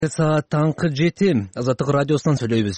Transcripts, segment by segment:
Саат таңкы 7 Азаттык радиосунан сүйлөйбүз.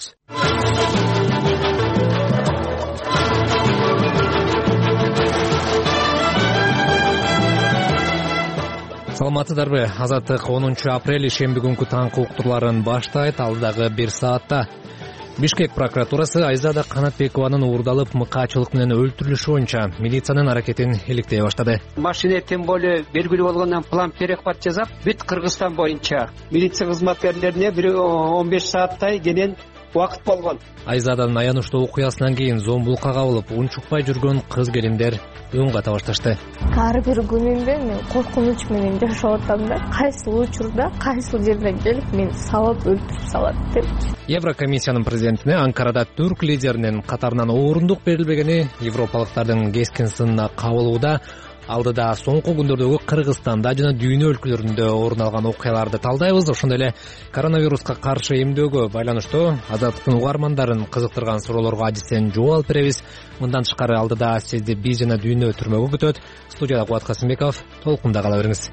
Саламатсыздарбы? Азаттык 10 апрель шемби күнкү таңкы уктурларын баштайт. Алдагы 1 саатта Бишкек прокуратурасы Айзада Канатбекованын уурдалып мыкаачылык менен өлтүрүлүшү боюнча милициянын аракетин иликтей баштады. Машина тем более белгилүү болгондон план перехват жасап, бүт Кыргызстан боюнча милиция кызматкерлерине 15 сааттай кенен убакыт болгон. Айзаданын аянычтуу окуясынан кийин зомбулукка кабылып, унчукпай жүргөн кыз келиндер үн ката башташты. Ар бир күнүмдө мен коркунуч менен жашап атам да, кайсыл учурда, кайсыл жерден келип мени сабап өлтүрүп салат деп. Еврокомиссиянын президентине Анкарада түрк лидеринин катарынан орындук берилбегени европалыктардын кескин сынына кабылууда. Алдыда соңку күндөрдөгү Кыргызстанда жана дүйнө өлкөлөрүндө орун алган окуяларды талдайбыз. Ошондой эле коронавируска каршы эмдөөгө байланыштуу Азаттыктын угармандарын кызыктырган суроолорго адистен жооп беребиз. Мындан тышкары алдыда сизди биз жана дүйнө түрмөгө күтөт. Студияда Кубат Касымбеков, толкунда кала бериңиз.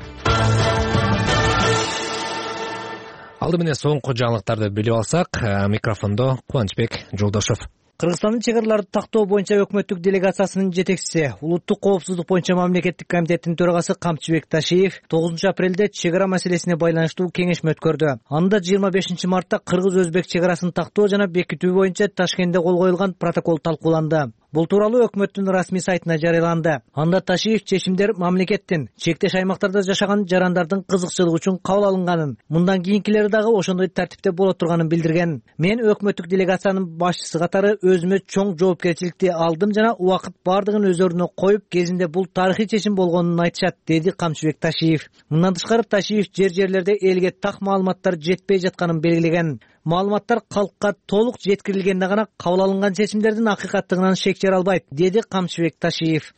Алды менен соңку жаңылыктарды билип алсак, микрофондо Кубанычбек Жолдошов. Кыргызстандын чек араларды тактоо боюнча өкмөттүк делегациясынын жетекчиси, улуттук коопсуздук боюнча мамлекеттик комитеттин төрагасы Камчыбек Ташиев 9 апрелде чек ара маселесине байланыштуу кеңешме өткөрдү. Анда 25 мартта кыргыз-өзбек чек арасын тактоо жана бекитүү боюнча Ташкентте кол коюлган протокол талкууланды. Бул тууралуу өкмөттүн расмий сайтына жарыяланды. Анда Ташиев чечимдер мамлекеттин чектеш аймактарда жашаган жарандардын кызыкчылыгы үчүн кабыл алынганын, мындан кийинкилери дагы ошондой тартипте боло турганын билдирген. Мен өкмөттүк делегациянын башчысы катары өзүмө чоң жоопкерчиликти алдым жана убакыт бардыгын өзөрүнө коюп, кезинде бул тарыхый чечим болгонун айтышат, деди Камчыбек Ташиев. Мындан тышкары Ташиев жер-жерлерде элге так маалыматтар жетпей жатканын белгилеген. Маалыматтар калкка толук жеткирилгенде гана кабыл алынган чечимдердин акыйкаттыгынан шек жара албайт, деди Камчыбек Ташиев.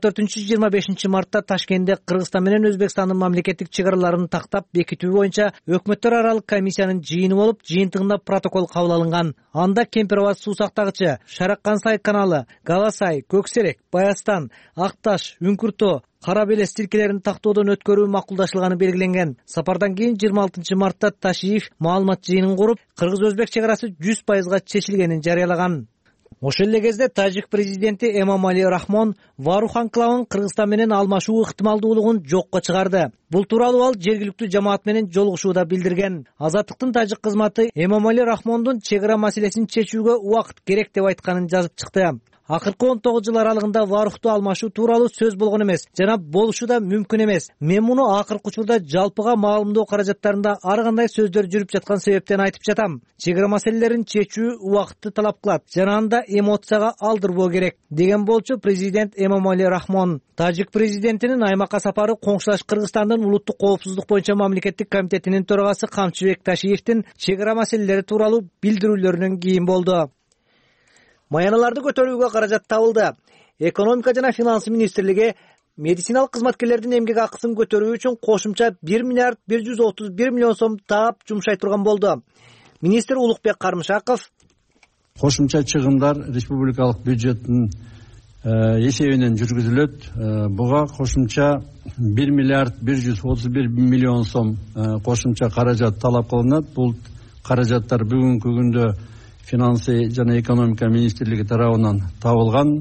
24-25 мартта Ташкентте Кыргызстан менен Өзбекстандын мамлекеттик чек араларын тактап бекитүү боюнча өкмөттөр аралык комиссиянын жыйыны болуп, жыйынтыгында протокол кабыл алынган. Анда Кемпирабад суу сактагычы, Шараккансай каналы, Галасай, Көксерек, Баястан, Акташ, Үңкүртөө, Кара Белес тилкелерин тактоодон өткөрүү макулдашылганы белгиленген. Сапардан кийин 26 мартта Ташиев маалымат жыйынын куруп, Кыргыз-Өзбек чек арасы 100% чечилгенин жарыялаган. Ошол эле кезде тажик президенти Эмомали Рахмон Варух анклавын Кыргызстан менен алмашуу ыктымалдуулугун жокко чыгарды. Бул тууралуу ал жергиликтүү жамаат менен жолугушууда билдирген. Азаттыктын тажик кызматы Эмомали Рахмондун чек ара маселесин чечүүгө убакыт керек деп айтканын жазып чыкты. Акыркы 19 жыл аралыгында Варухту алмашуу тууралуу сөз болгон эмес жана болушу да мүмкүн эмес. Мен муну акыркы учурда жалпыга маалымдоо каражаттарында ар кандай сөздөр жүрүп жаткан себептен айтып жатам. Чек ара маселелерин чечүү убакытты талап кылат жана анда эмоцияга алдырбоо керек, деген болчу президент Эмомали Рахмон. Тажик президентинин аймакка сапары коңшулаш Кыргызстандын улуттук коопсуздук боюнча мамлекеттик комитетинин төрагасы Камчыбек Ташиевдин чек ара маселелери тууралуу билдирүүлөрүнөн кийин болду. Маяналарды көтөрүүгө каражат табылды. Экономика жана финансы министрлиги медициналык кызматкерлердин эмгек акысын көтөрүү үчүн кошумча 1 миллиард 131 миллион сом таап жумшай турган болду. Министр Улукбек Кармышаков кошумча чыгымдар республикалык бюджеттин эсебинен жүргүзүлөт. Буга кошумча 1 миллиард 131 миллион сом кошумча каражат талап кылынат. Бул каражаттар бүгүнкү күндө финансы жана экономика министрлиги тарабынан табылган,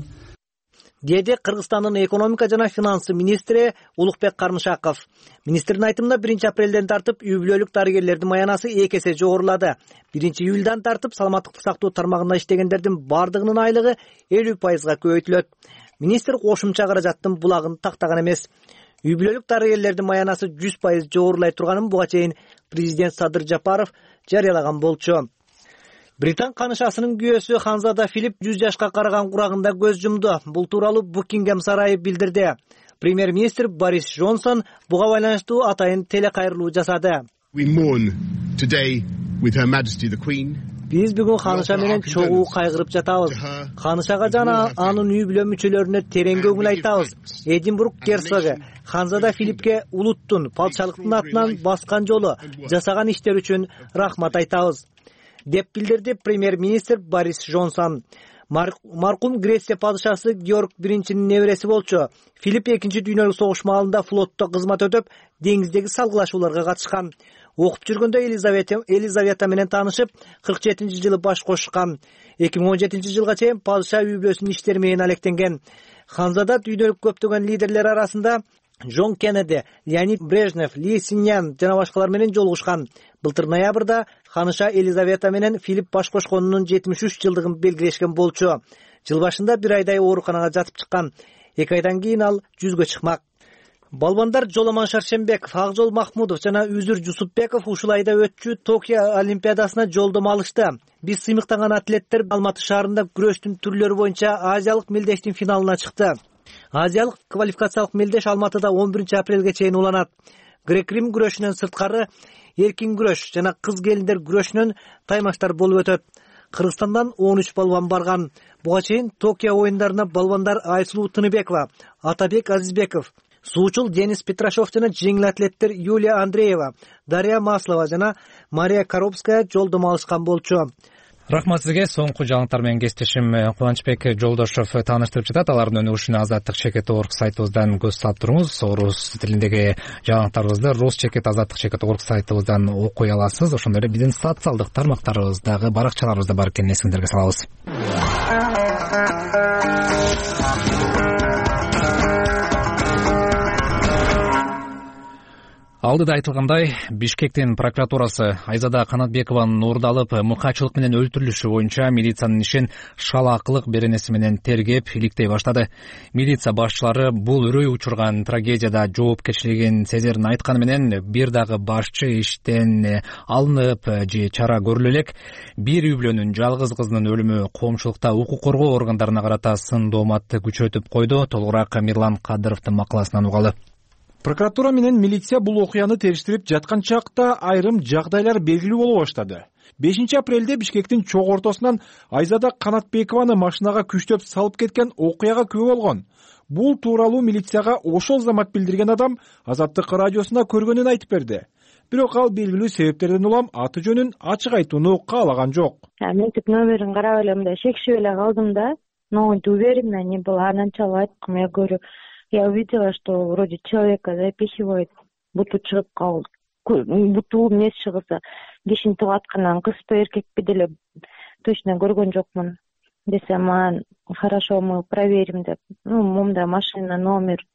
деди Кыргызстандын экономика жана финансы министри Улукбек Кармышаков. Министрдин айтымында 1 апрелден тартып үй бүлөлүк дарыгерлердин маянасы 2 эсе жогорулады. 1 июлдан тартып саламаттык сактоо тармагында иштегендердин бардыгынын айлыгы 50%га көбөйтүлөт. Министр кошумча каражаттын булагын тактаган эмес. Үй бүлөлүк дарыгерлердин маянасы 100% жогорулай турганын буга чейин президент Садыр Жапаров жарыялаган болчу. Британ канышасынын күйөөсү Ханзада Филипп 100 жашка караган курагында көз жумду. Бул тууралуу Букингем сарайы билдирди. Премьер-министр Борис Джонсон буга байланыштуу атайын телекайрылуу жасады. Биз бүгүн ханыша менен чогуу кайгырып жатабыз. Ханышага жана анын үй бүлө мүчөлөрүнө терең көңүл айтабыз. Эдинбург герцогу Ханзада Филиппке улуттун, патшалыктын атынан баскан жолу, жасаган иштер үчүн рахмат айтабыз, деп билдирди премьер-министр Борис Джонсон. Маркум Греция падышасы Георг I-нин небереси болчу. Филипп 2 дүйнөлүк согуш маалында флотто кызмат өтөп, деңиздеги салгылашууларга катышкан. окуп жүргөндө Елизавета менен таанышып, 47-жылы баш кошушкан. 2017-жылга чейин падыша үй бүлөсүнүн иштери менен алектенген. Ханзада дүйнөлүк көптөгөн лидерлер арасында Джон Кеннеди, Леонид Брежнев, Ли Синьян жана башкалар менен жолугушкан. Былтыр ноябрда ханыша Елизавета менен Филипп баш кошконунун 73 жылдыгын белгилешкен болчу. Жыл башында бир айдай ооруканага жатып чыккан. 2 айдан кийин ал жүзгө чыкмак. Балбандар Жоламан Шаршембеков, Акжол Махмудов жана Үзүр Жусупбеков ушул айда өтчү Токио Олимпиадасына жолдомо алышты. Биз сыймыктанган атлеттер Алматы шаарында күрөштүн түрлөрү боюнча Азиялык мелдештин финалына чыкты. Азиялык квалификациялык мелдеш Алматыда 11-апрелге чейин уланат. Грек-Рим күрөшүнөн сырткары эркин күрөш жана кыз келиндер күрөшүнөн таймаштар болуп өтөт. Кыргызстандан 13 балбан барган. Буга чейин Токио оюндарына балбандар Айсулуу Тыныбекова, Атабек Азизбеков, суучул Денис Петрашов жана жеңил атлеттер Юлия Андреева, Дарья Маслова жана Мария Коробская жолдомо алышкан болчу. Рахмат сизге. Соңку жаңылыктар менен кесиптешим Кубанычбек Жолдошов тааныштырып жатат. Алардын өнүгүшүнө Азаттык.чекит.орг сайтыбыздан көз салып туруңуз. Орус тилиндеги жаңылыктарыбызды Рус.чекит.Азаттык.чекит.орг сайтыбыздан окуй аласыз. Ошондой эле биздин социалдык тармактарыбыздагы баракчаларыбызда бар экенин эсиңиздерге салабыз. Алдыда айтылгандай, Бишкектин прокуратурасы Айзада Канатбекованын уурдалып, мыкаачылык менен өлтүрүлүшү боюнча милициянын ишин шалаакылык беренеси менен тергеп, иликтей баштады. Милиция башчылары бул үрөй учурган трагедияда жоопкерчилигин сезерин айтканы менен, бир дагы башчы иштен алынып же чара көрүлө элек. Бир үй бүлөнүн жалгыз кызынын өлүмү коомчулукта укук коргоо органдарына карата сын дооматты күчөтүп койду. Толугураак Мирлан Кадыровдун макаласынан угалы. Прокуратура менен милиция бул окуяны териштирип жаткан чакта айрым жагдайлар белгилүү боло баштады. 5-апрелде Бишкектин чок ортосунан Айзада Канатбекованы машинага күчтөп салып кеткен окуяга күбө болгон. Бул тууралуу милицияга ошол замат билдирген адам Азаттык радиосуна көргөнүн айтып берди. Бирок ал белгилүү себептерден улам аты жөнүн ачык айтууну каалаган жок. Мен тип номерин карап эле мындай шекшип эле калдым да. Ноунту уверенно не было, начала айткым, я говорю, я увидела, что вроде человека запихивает, буту чыгып калды. Буту эмес чыгса, кишинтип аткандан кызбы эркекпи деле точно көргөн жокмун. Десем, хорошо, мы проверим деп. Момда машина номер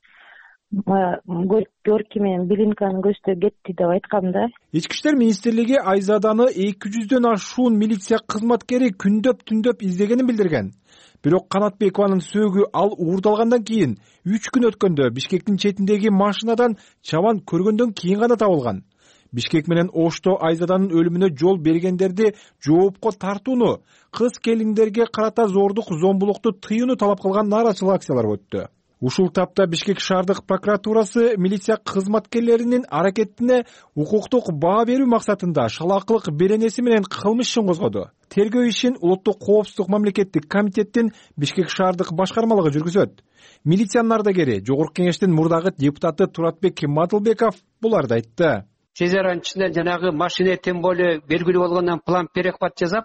горки менен билинканы көздөп кетти деп айткам да. Ички иштер министрлиги Айзаданы 200дөн ашуун милиция кызматкери күндөп-түндөп издегенин билдирген. Бирок Канатбекованын сөөгү ал уурдалгандан кийин 3 күн өткөндө Бишкектин четиндеги машинадан чабан көргөндөн кийин гана табылган. Бишкек менен Ошто Айзаданын өлүмүнө жол бергендерди жоопко тартууну, кыз келиндерге карата зордук, зомбулукту тыюуну талап кылган нааразычылык акциялары өттү. Ушул тапта Бишкек шаардык прокуратурасы милиция кызматкерлеринин аракетине укуктук баа берүү максатында шалаакылык беренеси менен кылмыш ишин козгоду. Тергөө ишин Улуттук коопсуздук мамлекеттик комитеттин Бишкек шаардык башкармалыгы жүргүзөт. Милициянын ардагери Жогорку кеңештин мурдагы депутаты Туратбек Мадылбеков буларды айтты. Сезер анчында жанагы машина тем более белгилүү болгондон план перехват жасап,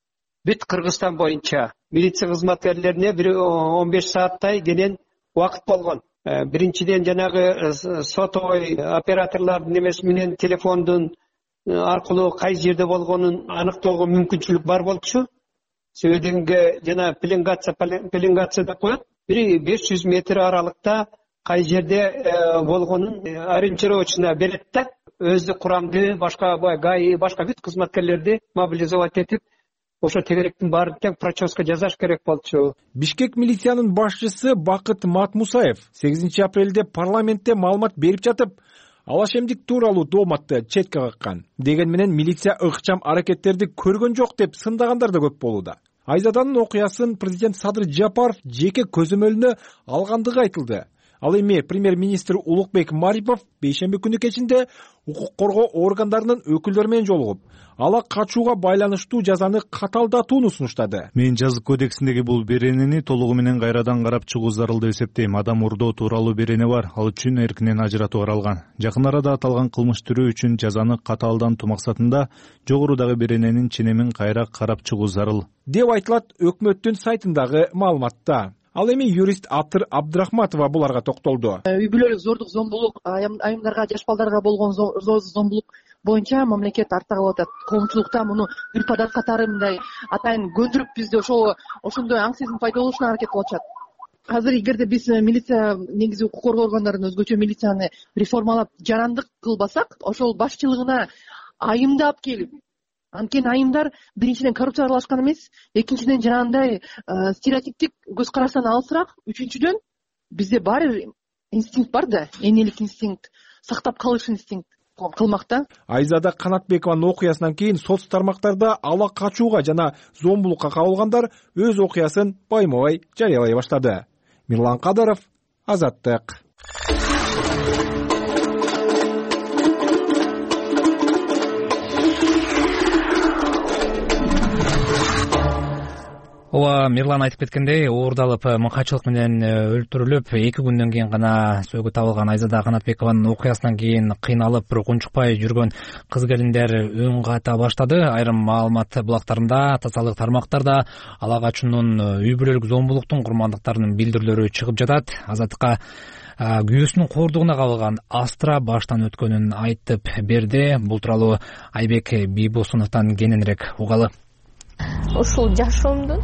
бүт Кыргызстан боюнча милиция кызматкерлерине 15 сааттай кенен убакыт болгон. Биринчиден жанагы сотовой операторлордун немеси менен телефондун аркылуу кай жерде болгонун аныктоого мүмкүнчүлүк бар болчу. Себебинге жана пеленгация деп коет. 500 метр аралыкта кай жерде болгонун ориентировочно берет да. Өздүк курамды, башка ГАИ, башка бүт кызматкерлерди мобилизовать этип, ошо тегеректин баарын тең проческа жасаш керек болчу. Бишкек милициянын башчысы Бакыт Матмусаев 8-апрелде парламентте маалымат берип жатып, алашемдик тууралуу дооматты четке каккан. Деген менен милиция ыкчам аракеттерди көргөн жок деп сындагандар да көп болууда. Айзаданын окуясын президент Садыр Жапаров жеке көзөмөлүнө алгандыгы айтылды. Ал эми премьер-министр Улукбек Марипов бейшемби күнү кечинде укук коргоо органдарынын өкүлдөрү менен жолугуп, ала качууга байланыштуу жазаны каталдатууну сунуштады. Мен жазык кодексиндеги бул беренени толугу менен кайрадан карап чыгуу зарыл деп эсептейм. Адам урдоо тууралуу берене бар, ал үчүн эркинен ажыратуу каралган. Жакын арада аталган кылмыш түрү үчүн жазаны катаалдантуу максатында жогорудагы берененин ченемин кайра карап чыгуу зарыл деп айтылат өкмөттүн сайтындагы маалыматта. Ал эми юрист Атыр Абдрахматова буларга токтолду. Үй бүлөлүк зордук, зомбулук, айымдарга, жаш балдарга болгон зомбулук боюнча мамлекет артта калып атат. Коомчулукта муну үрп-адат катары мындай атайын көндүрүп бизди ошондой аң сезим пайда болушуна аракет кылып атышат. Азыр эгерде биз милиция, негизи укук коргоо органдарын өзгөчө милицияны реформалап жарандык кылбасак, ошол башчылыгына айымды алып келип, анткени айымдар биринчиден коррупцияга аралашкан эмес, экинчиден жанагындай стереотиптик көз караштан алысыраак, үчүнчүдөн бизде баары бир инстинкт бар да, энелик инстинкт, сактап калыш инстинкт кылмакта. Айзада Канатбекованын окуясынан кийин соц тармактарда ала качууга жана зомбулукка кабылгандар өз окуясын байма-бай жарыялай баштады. Мирлан Кадыров, Азаттык. Ооба, Мирлан айтып кеткендей, уурдалып мыкачылык менен өлтүрүлүп, 2 күндөн кийин гана сөөгү табылган Айзада Канатбекованын окуясынан кийин кыйналып, бирок унчукпай жүргөн кыз келиндер үн ката баштады. Айрым маалымат блоктарында, тазалык тармактарда ала качуунун, үй бүлөлүк зомбулуктун курмандыктарынын билдирүүлөрү чыгып жатат. Азаттыкка күйөөсүнүн кордугуна кабылган Астра баштан өткөнүн айтып берди. Бул тууралуу Айбек Бийбосуновдон кененирээк угалы. Ушул жашоомдун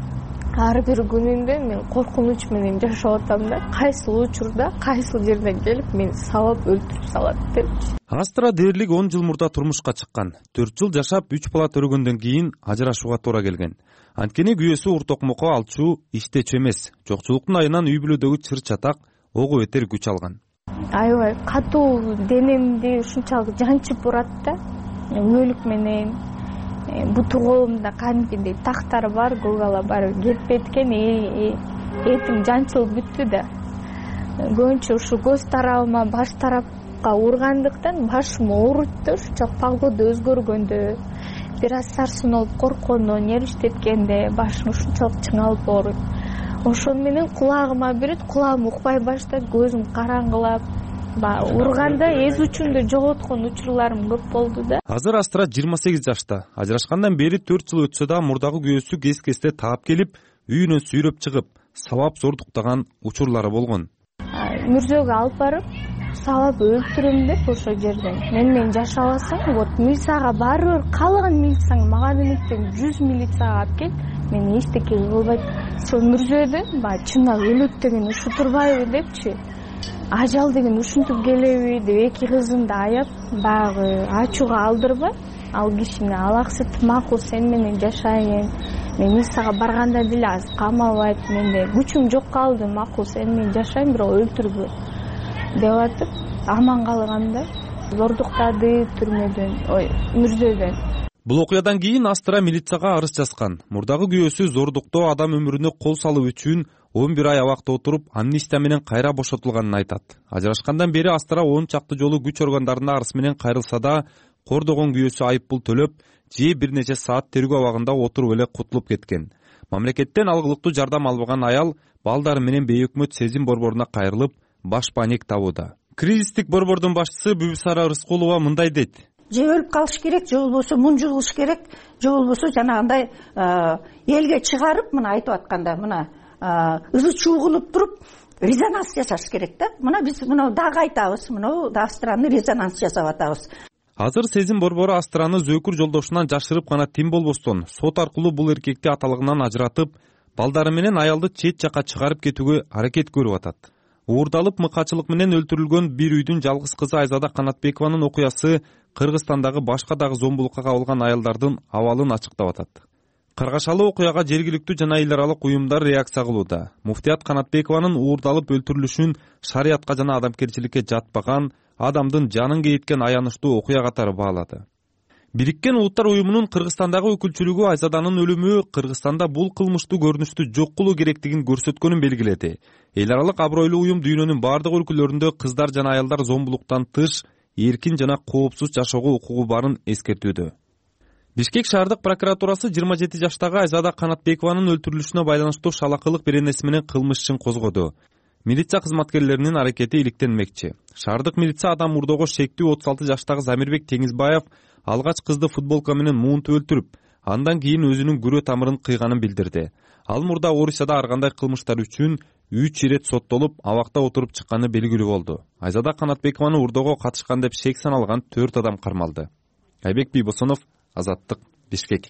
ар бир күнүндө мен коркунуч менен жашап атам да. Кайсыл учурда, кайсыл жерден келип мени сабап өлтүрүп салат депчи. Астра дээрлик 10 жыл мурда турмушка чыккан. 4 жыл жашап 3 бала төрөгөндөн кийин ажырашууга туура келген. Анткени күйөөсү уртокмокко алчу, иштечү эмес. Жокчулуктун айынан үй бүлөдөгү чыр чатак, ого бетер күч алган. Аябай катуу денемди ушунчалык жанчып урат да. Өлүк менен буту колумда кадимкидей тактар бар, гугала бар, кетпейт экен, этим жанчылып бүттү да. Көбүнчө ушу көз тарабыма, баш тарапка ургандыктан башым ооруйт да, ушунчалык погода өзгөргөндө, бир аз сарсынып корккондо, нервиштеткенде башым ушунчалык чыңалып ооруйт. Ошон менен кулагыма берет, кулагым укпай баштайт, көзүм караңгылап, урганда эз учумду жоготкон учурларым көп болду да. Азыр Астра 28 жашта. Ажырашкандан бери 4 жыл өтсө да мурдагы күйөөсү кес-кесте таап келип, үйүнөн сүйрөп чыгып, сабап зордуктаган учурлары болгон. Мүрзөгө алып барып, сабап өлтүрөм деп ошол жерден. Мен жашабасам, вот милицияга барып, каалаган милицияң мага демектен 100 милицияга алып кел, мени эчтеке кылбайт. Ошол мүрзөдөн чынак өлөт деген ушу турбайбы депчи. Ажал деген ушинтип келеби деп 2 кызымды аяп, баягы ачууга алдырбай, ал кишини алаксытып, макул сен менен жашайын, мен милицияга барганда деле азыр камалбайт, менде күчүм жок калды, макул сен менен жашайын, бирок өлтүрбө деп атып, аман калганда зордуктады түрмөдөн, мүрзөдөн. Бул окуядан кийин Астра милицияга арыз жазган. Мурдагы күйөөсү зордуктоо адам өмүрүнө кол салуу үчүн 11 ай абакта отуруп, амнистия менен кайра бошотулганын айтат. Ажырашкандан бери Астра 10 чакты жолу күч органдарына арыз менен кайрылса да, кордогон күйөөсү айыппул төлөп, же бир нече саат тергөө абагында отуруп эле кутулуп кеткен. Мамлекеттен алгылыктуу жардам албаган аял балдары менен бейөкмөт сезим борборуна кайрылып, баш паник табууда. Кризистик борбордун башчысы Бүбүсара Рыскулова мындай дейт. Же өлүп калыш керек, же болбосо мунжу кылыш керек, же болбосо жанагындай элге чыгарып, мына айтып атканда, мына ызы чуу кылып туруп, резонанс жасаш керек да. Мына биз дагы айтабыз, мына Астраны резонанс жасап атабыз. Азыр сезим борбору Астраны зөөкүр жолдошунан жашырып гана тим болбостон, сот аркылуу бул эркекти аталыгынан ажыратып, балдары менен аялды чет жака чыгарып кетүүгө аракет көрүп атат. Уурдалып мыкачылык менен өлтүрүлгөн бир үйдүн жалгыз кызы Айзада Канатбекованын окуясы Кыргызстандагы башка дагы зомбулукка кабылган аялдардын абалын ачыктап атат. Каргашалуу окуяга жергиликтүү жана эл аралык уюмдар реакция кылууда. Муфтият Канатбекованын уурдалып өлтүрүлүшүн шариятка жана адамгерчиликке жатпаган, адамдын жанын кейиткен аянычтуу окуя катары баалады. Бириккен Улуттар уюмунун Кыргызстандагы өкүлчүлүгү Айзаданын өлүмү Кыргызстанда бул кылмыштуу көрүнүштү жок кылуу керектигин көрсөткөнүн белгиледи. Эл аралык абройлуу уюм дүйнөнүн бардык өлкөлөрүндө кыздар жана аялдар зомбулуктан тыш эркин жана коопсуз жашоого укугу барын эскертүүдө. Бишкек шаардык прокуратурасы 27 жаштагы Айзада Канатбекованын өлтүрүлүшүнө байланыштуу шалакылык беренеси менен кылмыш ишин козгоду. Милиция кызматкерлеринин аракети иликтенмекчи. Шаардык милиция адам мурдоого шектүү 36 жаштагы Замирбек Теңизбаев алгач кызды футболка менен муунтуп өлтүрүп, Андан кийин өзүнүн күрөө тамырын кыйганын билдирди. Ал мурда Орусияда ар кандай кылмыштар үчүн 3 ирет соттолуп, абакта отуруп чыкканы белгилүү болду. Айзада Канатбекованы урдоого катышкан деп шек саналган 4 адам кармалды. Айбек Бийбосонов, Азаттык, Бишкек.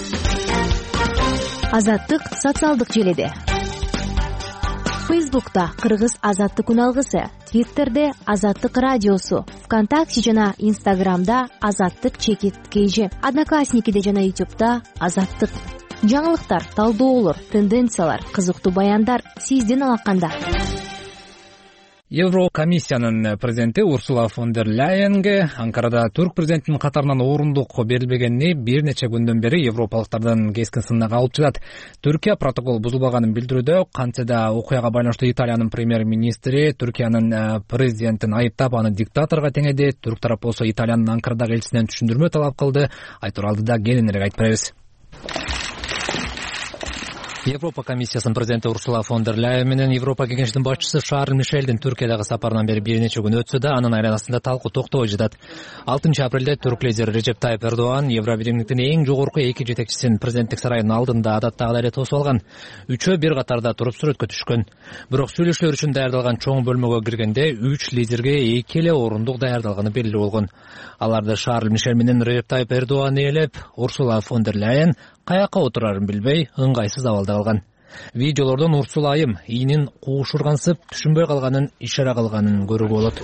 Азаттык социалдык желеде. Фейсбукта Кыргыз Азаттык үналгысы, Твиттерде Азаттык радиосу, ВКонтакте жана Инстаграмда Азаттык _KG, Одноклассникиде жана Ютубта Азаттык. Жаңылыктар, талдоолор, тенденциялар, кызыктуу баяндар сиздин алаканда. Еврокомиссиянын президенти Урсула фон дер Ляйенге Анкарада түрк президентинин катарынан орундук берилбегени бир нече күндөн бери европалыктардын кескин сынына алып жатат. Түркия протокол бузулбаганын билдирүүдө, кантсе да окуяга байланыштуу Италиянын премьер-министри Түркиянын президентин айыптап, аны диктаторго теңеди. Түрк тарап болсо Италиянын Анкарадагы элчисинен түшүндүрмө талап кылды. Айтор алдыда кененирээк айтып беребиз. Европа комиссиясынын президенти Урсула фон дер Ляйен менен Европа кеңешинин башчысы Шарль Мишелдин Түркиядагы сапарынан бери бир нече күн өтсө да, анын айланасында талкуу токтобой жатат. 6 апрелде түрк лидери Режеп Тайып Эрдоган Евробиримдиктин эң жогорку эки жетекчисин президенттик сарайдын алдында адаттагыдай эле тосуп алган. Үчөө бир катарда туруп сүрөткө түшкөн. Бирок сүйлөшүүлөр үчүн даярдалган чоң бөлмөгө киргенде 3 лидерге эки эле орундук даярдалганы белгилүү болгон. Аларды Шарль Мишель менен Режеп Тайып Эрдоган ээлеп, Урсула фон дер Ляйен каяка отурарын билбей, ыңгайсыз абалда калган. Видеолордон Урсула айым ийинин куушургансып, түшүнбөй калганын, ишара кылганын көрүүгө болот.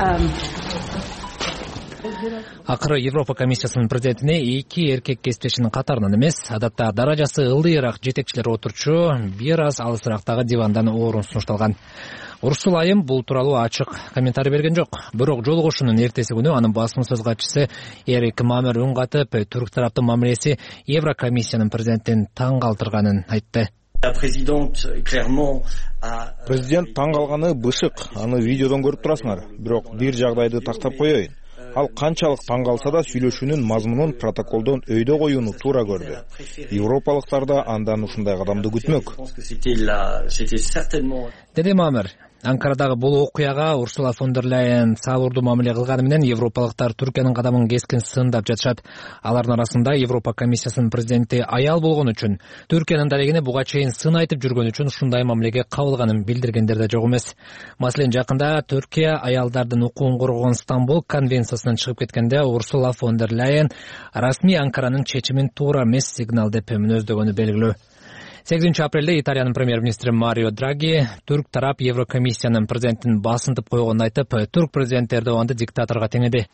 Акыры Европа комиссиясынын президентине эки эркек кесиптешинин катарынан эмес, адатта даражасы ылдыйраак жетекчилер отурчу бир аз алысырактагы дивандан орун сунушталган. Урсула айым бул тууралуу ачык комментарий берген жок. Бирок жолугушуунун эртеси күнү анын басма сөз катчысы Эрик Мамер үн катып, түрк тараптын мамилеси Еврокомиссиянын президентин таң калтырганын айтты. Президент таң калганы бышык, аны видеодон көрүп турасыңар. Бирок бир жагдайды тактап коеюн. Ал канчалык таң калса да сүйлөшүүнүн мазмунун протоколдон өйдө коюуну туура көрдү. Европалыктар да андан ушундай кадамды күтмөк. Деди Мамер. Анкарадагы бул окуяга Урсула фон дер Ляйен салурдуу мамиле кылганы менен европалыктар Түркиянын кадамын кескин сындап жатышат. Алардын арасында Европа комиссиясынын президенти аял болгон үчүн, Түркиянын дарегине буга чейин сын айтып жүргөн үчүн ушундай мамилеге кабылганын билдиргендер да жок эмес. Маселен, жакында Түркия аялдардын укугун коргогон Стамбул конвенциясынан чыгып кеткенде Урсула фон дер Ляйен расмий Анкаранын чечимин туура эмес сигнал деп мүнөздөгөнү белгилүү. 8 апрелде Италиянын премьер-министри Марио Драги түрк тарап Еврокомиссиянын президентин басынтып койгонун айтып, түрк президенти Эрдоганды диктаторго теңеди.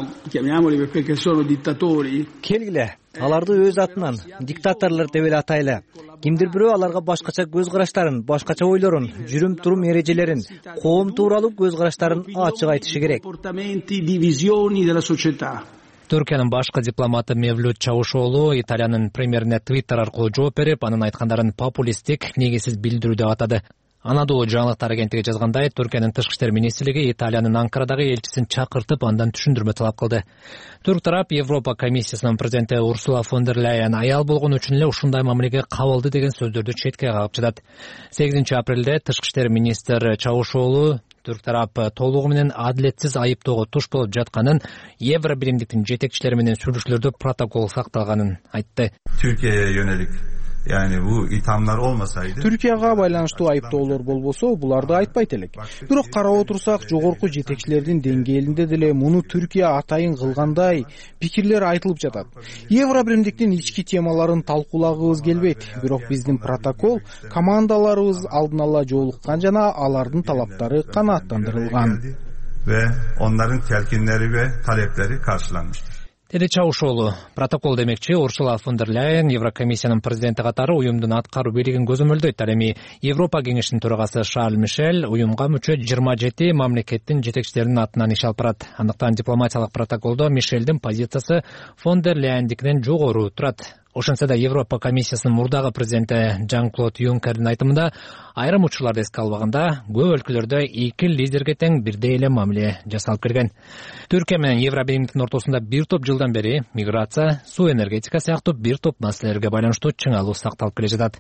Келгиле, аларды өз атынан диктаторлор деп эле атайлы. Кимдир бирөө аларга башкача көз караштарын, башкача ойлорун, жүрүм-турум эрежелерин, коом тууралуу көз караштарын ачык айтышы керек. Түркиянын башкы дипломаты Мевлют Чавушоğlu Италиянын премьерине Твиттер аркылуу жооп берип, анын айткандарын популисттик, негизсиз билдирүү деп атады. Анадолу жаңылыктар агенттиги жазгандай, Түркиянын тышкы иштер министрлиги Италиянын Анкарадагы элчисин чакыртып, андан түшүндүрмө талап кылды. Түрк тарап Европа комиссиясынын президенти Урсула фон дер Ляйен аял болгон үчүн эле ушундай мамилеге кабылды деген сөздөрдү четке кагып жатат. 8 апрелде тышкы иштер министри Чавушоğlu түрк тарап толугу менен адилетсиз айыптоого туш болуп жатканын, Евробиримдиктин жетекчилери менен сүйлөшүүлөрдө протокол сакталганын айтты. Türkiye'ye yönelik yani bu ithamlar olmasaydı Türkiye'ga байланыштуу айыптоолор болбосо, буларды айтпайт элек. Бирок карап отурсак, жогорку жетекчилердин деңгээлинде деле муну Түркия атайын кылгандай пикирлер айтылып жатат. Евробиримдиктин ички темаларын талкуулагыбыз келбейт. Бирок биздин протокол командаларыбыз алдын ала жолуккан жана алардын талаптары канааттандырылган. Ve onların telkinleri ve talepleri karşılanmıştır. Деди Чавушоğlu, протокол демекчи Урсула фон дер Ляйен Еврокомиссиянын президенти катары уюмдун аткаруу бийлигин көзөмөлдөйт. Ал эми Европа кеңешинин төрагасы Шарль Мишель уюмга мүчө 27 мамлекеттин жетекчилеринин атынан иш алып барат. Андыктан дипломатиялык протоколдо Мишелдин позициясы фон дер Ляйендикинен жогору турат. Ошентсе да Европа комиссиясынын мурдагы президенти Жан-Клод Юнкердин айтымында айрым учурларды эске албаганда көп өлкөлөрдө эки лидерге тең бирдей эле мамиле жасалып келген. Түркия менен Евробиримдиктин ортосунда бир топ жылдан бери миграция, суу энергетика сыяктуу бир топ маселелерге байланыштуу чыңалуу сакталып келе жатат.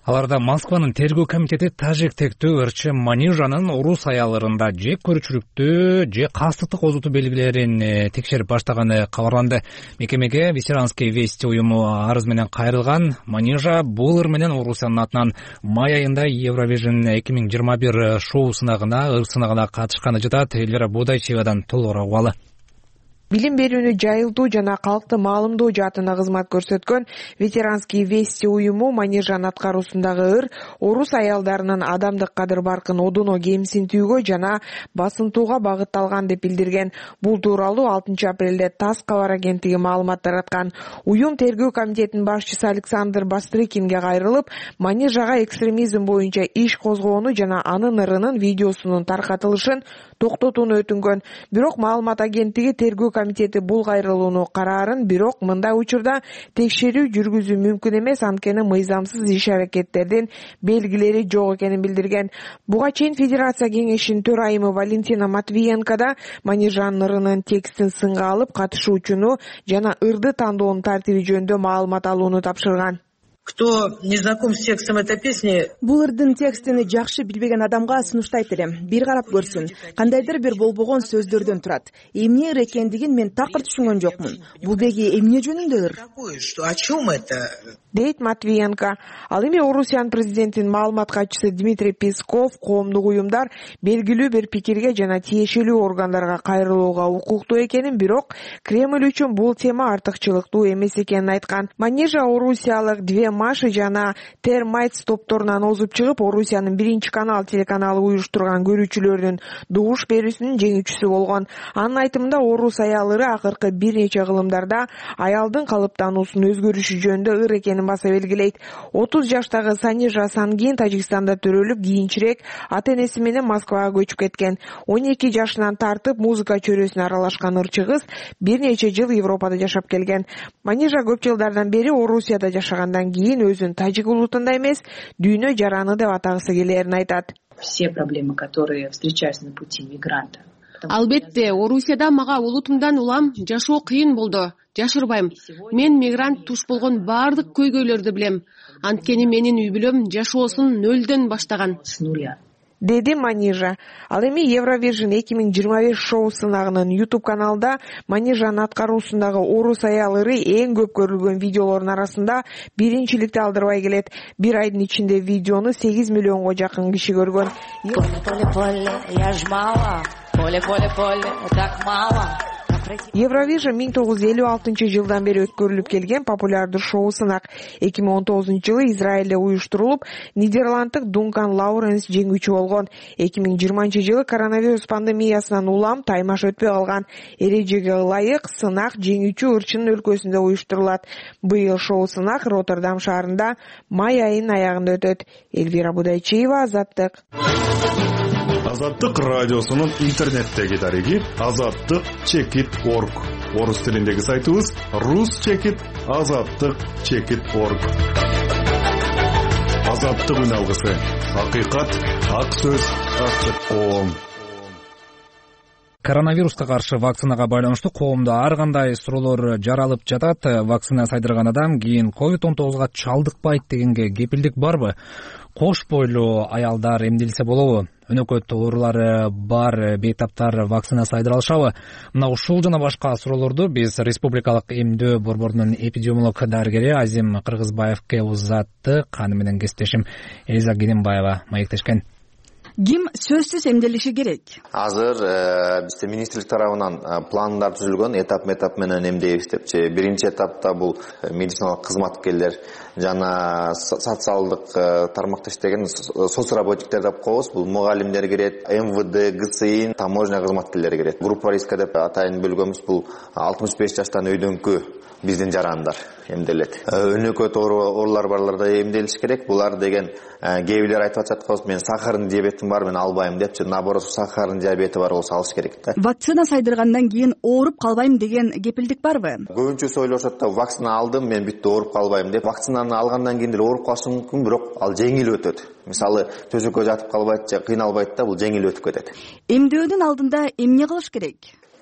Аларда Москванын тергөө комитети тажик тектүү ырчы Манижанын Орус аялдарында же көрүүчүлүктү же кастыктык озутуу белгилерин текшерип баштаганы кабарланды. Мекемеге Ветеранские вести уюму арыз менен кайрылган. Манижа бул ыр менен Орусиянын атынан май айында Евровижн 2021 шоу ыр сынагына катышканы жатат. Эльвира Будайчевадан толугураак угалы. Билим берүүнү жайылтуу жана калкты маалымдоо жаатына кызмат көрсөткөн Ветеранские вести уюму Манижан аткаруусундагы ыр орус аялдарынын адамдык кадыр-баркын одоно кемсинтүүгө жана басынтууга багытталган деп билдирген. Бул тууралуу 6 апрелде ТАСС кабар агенттиги маалымат тараткан. Уюм тергөө комитетинин башчысы Александр Бастрыкинге кайрылып, Манижага экстремизм боюнча иш козгоону жана анын ырынын видеосунун таркатылышын токтотууну өтүнгөн. Бирок маалымат агенттиги тергөө комитети бул кайрылууну караарын, бирок мындай учурда текшерүү жүргүзүү мүмкүн эмес, анткени мыйзамсыз иш-аракеттердин белгилери жок экенин билдирген. Буга чейин Федерация кеңешинин төрайымы Валентина Матвиенко да Манижанын ырынын текстин сынга алып, катышуучуну жана ырды тандоонун тартиби жөнүндө маалымат алууну тапшырган. Кто не знаком с текстом этой песни, бул ырдын текстин жакшы билбеген адамга сунуштайт элем. Бир карап көрсүн. Кандайдыр бир болбогон сөздөрдөн турат. Эмне ыр экендигин мен такыр түшүнгөн жокмун. Бул деги эмне жөнүндө ыр? О чем это? Дейт Матвиенко. Ал эми Орусиянын президентинин маалымат катчысы Дмитрий Песков коомдук уюмдар белгилүү бир пикирге жана тиешелүү органдарга кайрылууга укуктуу экенин, бирок Кремль үчүн бул тема артыкчылыктуу эмес экенин айткан. Манижа орусиялык Две Маши жана Термайтс топторунан озуп чыгып, Орусиянын 1 телеканалы уюштурган көрүүчүлөрдүн добуш берүүсүнүн жеңүүчүсү болгон. Анын айтымында орус аялыры акыркы бир нече кылымдарда аялдын калыптануусунун өзгөрүшү жөнүндө ыр экенин баса белгилейт. 30 жаштагы Санижа Сангин Тажикстанда төрөлүп, кийинчерээк ата-энеси менен Москвага көчүп кеткен. 12 жашынан тартып музыка чөйрөсүнө аралашкан ырчы кыз бир нече жыл Европада жашап келген. Манижа көп жылдардан бери Орусияда жашагандан кийин өзүн тажик улутунда эмес, дүйнө жараны деп атагысы келерин айтат. Все проблемы, которые встречаются на пути мигранта. Албетте, Орусияда мага улутумдан улам жашоо кыйын болду. Жашырбайм. Мен мигрант туш болгон бардык көйгөйлөрдү билем. Анткени менин үй бүлөм жашоосун нөлдөн баштаган. С нуля. Деди Манижа. Ал эми Евровижн 2025 шоу сынагынын YouTube каналында Манижанын аткаруусундагы орус аял ыры эң көп көрүлгөн видеолордун арасында биринчиликти алдырбай келет. Бир айдын ичинде видеону 8 миллионго жакын киши көргөн. Евровижн 1956 жылдан бери өткөрүлүп келген популярдуу шоу сынак. 2019 жылы Израилде уюштурулуп, Нидерланддык Дункан Лауренс жеңүүчү болгон. 2020 жылы коронавирус пандемиясынан улам таймаш өтпөй калган. Эрежеге ылайык сынак жеңүүчү ырчынын өлкөсүндө уюштурулат. Быйыл шоу сынак Роттердам шаарында май айынын аягында өтөт. Эльвира Будайчева, Азаттык. Азаттык радиосунун интернеттеги дареги azattik.org. Орус тилиндеги сайтыбыз rus.azattik.org. Азаттык үн алгысы. Акыйкат, ак сөз, ачык коом. Коронавируска каршы вакцинага байланыштуу коомдо ар кандай суроолор жаралып жатат. Вакцина сайдырган адам кийин COVID-19 чалдыкпайт дегенге кепилдик барбы? Кош бойлуу аялдар эмделсе болобу? Өнөкөт оорулары бар бейтаптар вакцина сайдыра алышабы? Мына ушул жана башка суроолорду биз Республикалык эмдөө борборунун эпидемиолог дарыгери Азим Кыргызбаевке узаттык. Аны менен кесиптешим Элиза Генембаева маектешкен. Ким сөзсүз эмделиши керек? Азыр бизде министрлик тарабынан пландар түзүлгөн, этап менен эмдейбиз депчи. Биринчи этапта бул медициналык кызматкерлер жана социалдык тармакта иштеген соцработниктер деп коебуз. Бул мугалимдер кирет, МВД, ГСИ, таможня кызматкерлери кирет. Группа риска деп атайын бөлгөнбүз. Бул 65 жаштан өйдөнкү биздин жарандар эмделет. Өнөкөт оорулар барларда эмделиш керек. Булар деген кээ бирлер айтып атышат, мен сахардын диабетим бар, мен албайм депчи. Наоборот, сахардын диабети бар болсо алыш керек да. Вакцина сайдыргандан кийин ооруп калбайм деген кепилдик барбы? Көбүнчөсү ойлошот да, вакцина алдым, мен бүттү ооруп калбайм деп. Вакцинаны алгандан кийин деле ооруп калышы мүмкүн, бирок ал жеңил өтөт. Мисалы, төшөккө жатып калбайт же кыйналбайт да, бул жеңил өтүп кетет. Эмдөөдүн алдында эмне кылыш керек?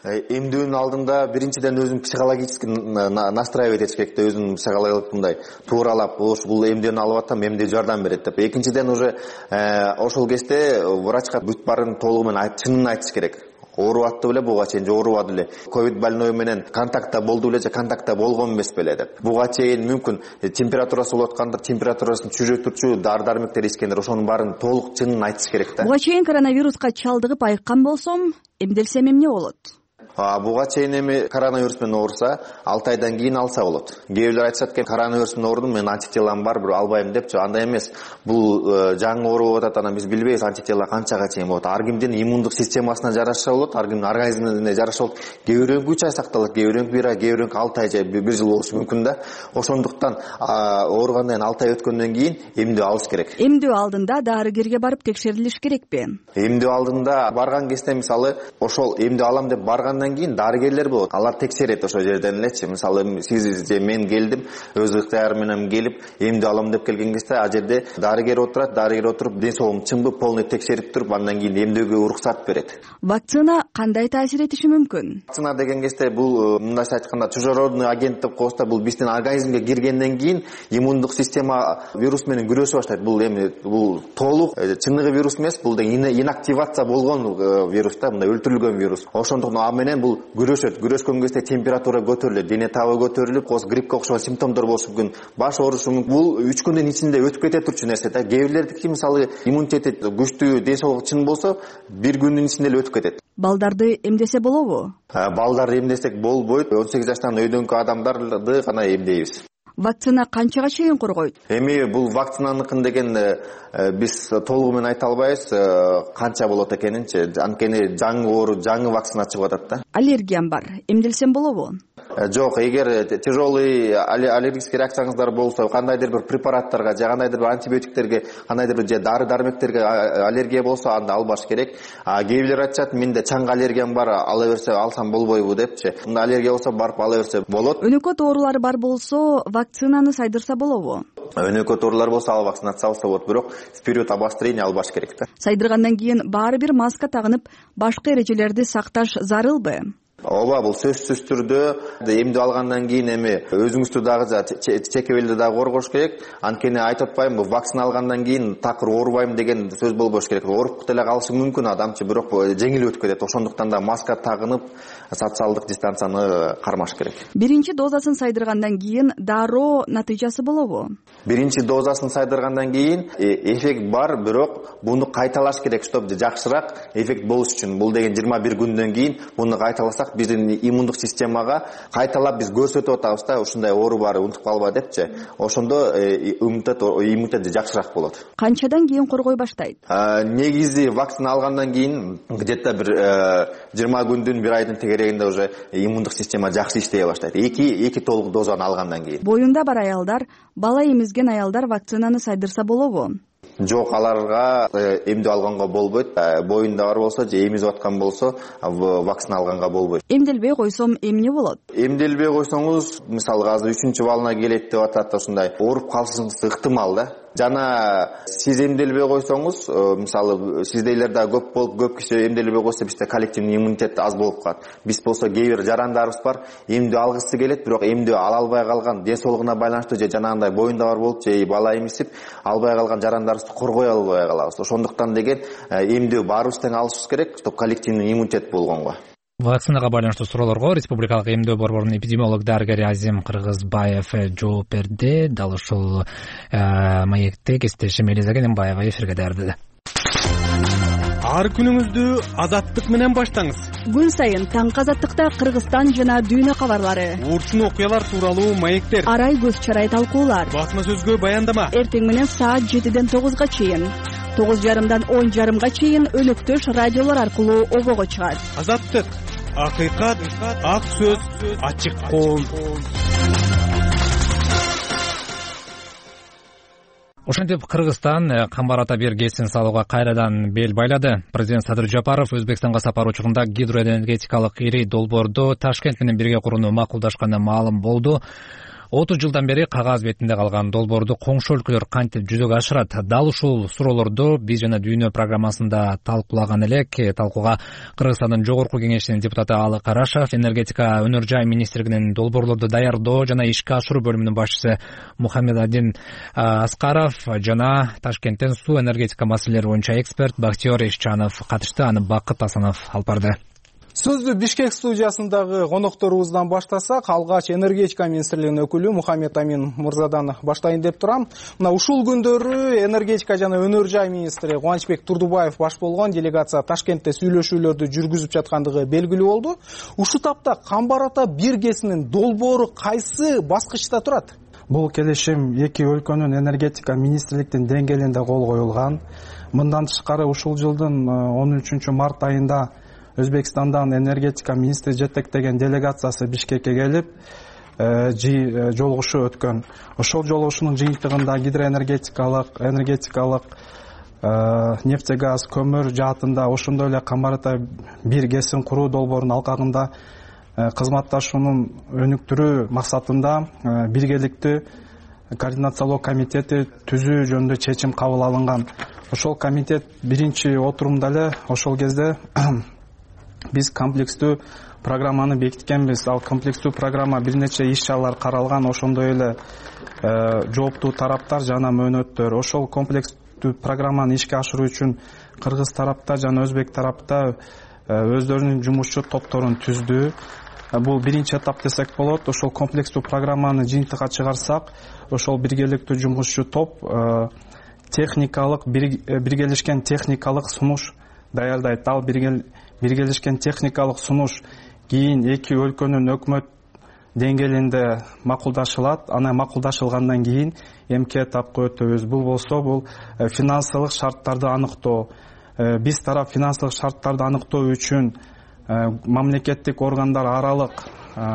эмдөөнүн алдында биринчиден өзүн психологически настраивать этиш керек да, өзүн психологиялык мындай тууралап, бул эмдөөөнү алып атам, эмне жардам берет деп. Экинчиден уже ошол кезде врачка бүт баарын толугу менен чынын айтыш керек. Ооруп атты беле, буга чейин же оорубады эле, ковид больной менен контактта болду беле же контактта болгон эмес беле деп. Буга чейин мүмкүн температурасы болуп аткандыр, температурасын түшүрө турчу дары-дармектер ичкендер, ошонун баарын толук чынын айтыш керек да. Буга чейин коронавируска чалдыгып айыккан болсом, эмделсем эмне болот? Буга чейин эми коронавирус менен ооруса, 6 айдан кийин алса болот. Кээ бирлер айтышат экен, коронавирус менен оорудум, мен антителам бар, бирок албайм депчи. Андай эмес. Бул жаңы оору болуп атат, анан биз билбейбиз антитела канчага чейин болот. Ар кимдин иммундук системасына жараша болот, ар кимдин организмине жараша болот. Кээ бирөөнүкү 3 ай сакталат, кээ бирөөнүкү 1 ай, кээ бирөөнүкү 6 ай же 1 жыл болушу мүмкүн да. Ошондуктан ооругандан 6 ай өткөндөн кийин эмдөө алыш керек. Эмдөө алдында дарыгерге барып текшерилиш керекпи? Эмдөө алдында барган кезде, мисалы, ошол эмдөө алам деп баргандан кийин дарыгерлер болот. Алар текшерет ошол жерден элечи. Мисалы, сиз же мен келдим, өз ыктыярым менен келип, эмдөө алам деп келген кезде, а жерде дарыгер отурат, дарыгер отуруп, ден соолугум чынбы полный текшерип туруп, андан кийин эмдөөгө уруксат берет. Вакцина кандай таасир этиши мүмкүн? Вакцина деген кезде бул, мындайча айтканда, чужеродный агент деп коебузда, бул биздин организмге киргенден кийин иммундук система вирус менен күрөшө баштайт. Бул толук чыныгы вирус эмес, бул инактивация болгон вирус да, мындай өлтүрүлгөн вирус. Ошондуктан а менен бул күрөшөт. Күрөшкөн кезде температура көтөрүлөт, дене табы көтөрүлүп, гриппке окшогон симптомдор болушу мүмкүн, баш оорушу мүмкүн. Бул 3 күндүн ичинде өтүп кете турчу нерсе да. Кээ бирлердики мисалы иммунитети күчтүү, ден соолугу чын болсо, 1 күндүн ичинде эле өтүп кетет. Балдарды эмдесе болобу? Балдарды эмдесек болбойт. 18 жаштан өйдөнгү адамдарды гана эмдейбиз. Вакцина канчага чейин коргойт? Эми бул вакцинаныкын деген биз толугу менен айта албайбыз, канча болот экенинчи. Анткени жаңы оору, жаңы вакцина чыгып атат да. Аллергиям бар. Эмделсем болобу? Жок, эгер тяжелый аллергический реакцияңыздар болсо, кандайдыр бир препараттарга же кандайдыр бир антибиотиктерге, кандайдыр бир же дары-дармектерге аллергия болсо, анда албаш керек. Кээ бирлер айтышат, менде чаңгы аллергиям бар, ала берсе алсам болбойбу депчи. Мында аллергия болсо, барып ала берсе болот. Өнөкөт оорулары бар болсо, вакцинаны сайдырса болобу? Өнөкөт оорулар болсо, ал вакцинация алса болот, бирок в период обострения албаш керек да. Сайдыргандан кийин баары бир маска тагынып, башка эрежелерди сакташ зарылбы? Ооба, бул сөзсүз түрдө эмдөө алгандан кийин эми өзүңүздү дагы чекебелди дагы коргош керек. Анткени айтып атпаймынбы, бул вакцина алгандан кийин такыр оорубайм деген сөз болбош керек. Ооруп деле калышы мүмкүн адамчы, бирок жеңил өтүп кетет. Ошондуктан да маска тагынып, социалдык дистанцияны кармаш керек. Биринчи дозасын сайдыргандан кийин дароо натыйжасы болобу? Биринчи дозасын сайдыргандан кийин эффект бар, бирок буну кайталаш керек, чтобы жакшыраак эффект болуш үчүн. Бул деген 21 күндөн кийин буну кайталасак, биздин иммундук системага кайталап биз көрсөтүп атабыз да, ушундай оору бар, унутуп калба депчи. Ошондо иммунитет жакшыраак болот. Канчадан кийин коргой баштайт? Негизи вакцина алгандан кийин где-то бир 20 күндүн, 1 айдын тегерегинде уже иммундук система жакшы иштей баштайт. Эки толук дозаны алгандан кийин. Боюнда бар аялдар, бала эмизген аялдар вакцинаны сайдырса болобу? Жок, аларга эмдөө алганга болбойт. Боюнда бар болсо же эмизип аткан болсо, вакцина алганга болбойт. Эмделбей койсом эмне болот? Эмделбей койсоңуз, мисалы азыр 3-чү волна келет деп атат, ушундай ооруп калышыңыз ыктымал да. Жана сиз эмделбей койсоңуз, мисалы сиздейлер да көп болуп, көп киши эмделбей койсо, бизде коллективный иммунитет аз болуп калат. Биз болсо кээ бир жарандарыбыз бар, эмдөө алгысы келет, бирок эмдөө ала албай калган, ден соолугуна байланыштуу же жанагындай боюнда бар болуп, же бала эмисип албай калган жарандарыбызды коргой албай калабыз. Ошондуктан деген эмдөө баарыбыз тең алышыбыз керек, чтобы коллективный иммунитет болгонго. Вакцинага байланыштуу суроолорго Республикалык эмдөө борборунун эпидемиолог дарыгери Азим Кыргызбаев жооп берди. Дал ушул маекте кесиптешим Элиза Кененбаева эфирге даярдады. Ар күнүңүздү Азаттык менен баштаңыз. Күн сайын таңкы Азаттыкта Кыргызстан жана дүйнө кабарлары, урчун окуялар тууралуу маектер, арай көз чарай талкуулар, басма сөзгө баяндама. Эртең менен саат 7ден 9га чейин, 9:30дан 10:30га чейин өнөктөш радиолор аркылуу обого чыгат. Азаттык, акыйкат, ак сөз, ачык коом. Ошентип Кыргызстан камбар ата бир кесин салууга кайрадан бел байлады. Президент Садыр Жапаров Өзбекстанга сапар учурунда гидроэнергетикалык ири долбоорду Ташкент менен бирге курууну макулдашканы маалым болду. 30 жылдан бери кагаз бетинде калган долбоорду коңшу өлкөлөр кантип жүзөгө ашырат? Дал ушул суроолорду биз жана Дүйнө программасында талкуулаган элек. Талкууга Кыргызстандын жогорку кеңешинин депутаты Алы Карашев, энергетика өнөр жай министрлигинин долбоорлорду даярдоо жана ишке ашыруу бөлүмүнүн башчысы Мухаммедадин Аскаров жана Ташкенттен суу энергетика маселелери боюнча эксперт Бактиер Ишчанов катышты. Аны Бакыт Асанов алып барды. Сөздү Бишкек студиясындагы конокторубуздан баштасак, алгач энергетика министрлигинин өкүлү Мухаммед Амин мырзадан баштайын деп турам. Мына ушул күндөрү энергетика жана өнөр жай министри Кубанычбек Турдубаев баш болгон делегация Ташкентте сүйлөшүүлөрдү жүргүзүп жаткандыгы белгилүү болду. Ушул тапта Камбар Ата биргесинин долбоору кайсы баскычта турат? Бул келишим эки өлкөнүн энергетика министрликтин деңгээлинде кол коюлган. Мындан тышкары ушул жылдын 13 март айында Өзбекстандан энергетика министри жетектеген делегациясы Бишкекке келип, жолугушуу өткөн. Ошол жолугушуунун жыйынтыгында гидроэнергетикалык, нефтегаз, көмүр жаатында ошондой эле Камбар Ата биргесин куруу долбоорунун алкагында кызматташуунун өнүктүрүү максатында биргеликтүү координациялоо комитети түзүү жөнүндө чечим кабыл алынган. Ошол комитет биринчи отурумда эле ошол кезде биз комплекстүү программаны бекиткенбиз. Ал комплекстүү программа бир нече иш-чаралар каралган, ошондой эле жооптуу тараптар жана мөөнөттөр. Ошол комплекстүү программаны ишке ашыруу үчүн кыргыз тарапта жана өзбек тарапта өздөрүнүн жумушчу топторун түздү. Бул биринчи этап десек болот. Ошол комплекстүү программаны жыйынтыкка чыгарсак, ошол биргеликтүү жумушчу топ техникалык биргелешкен техникалык сунуш даярдайт. Ал биргелешкен техникалык сунуш кийин эки өлкөнүн өкмөт деңгээлинде макулдашылат. Анан макулдашылгандан кийин эмки этапка өтөбүз. Бул болсо бул финансылык шарттарды аныктоо. Биз тарап финансылык шарттарды аныктоо үчүн мамлекеттик органдар аралык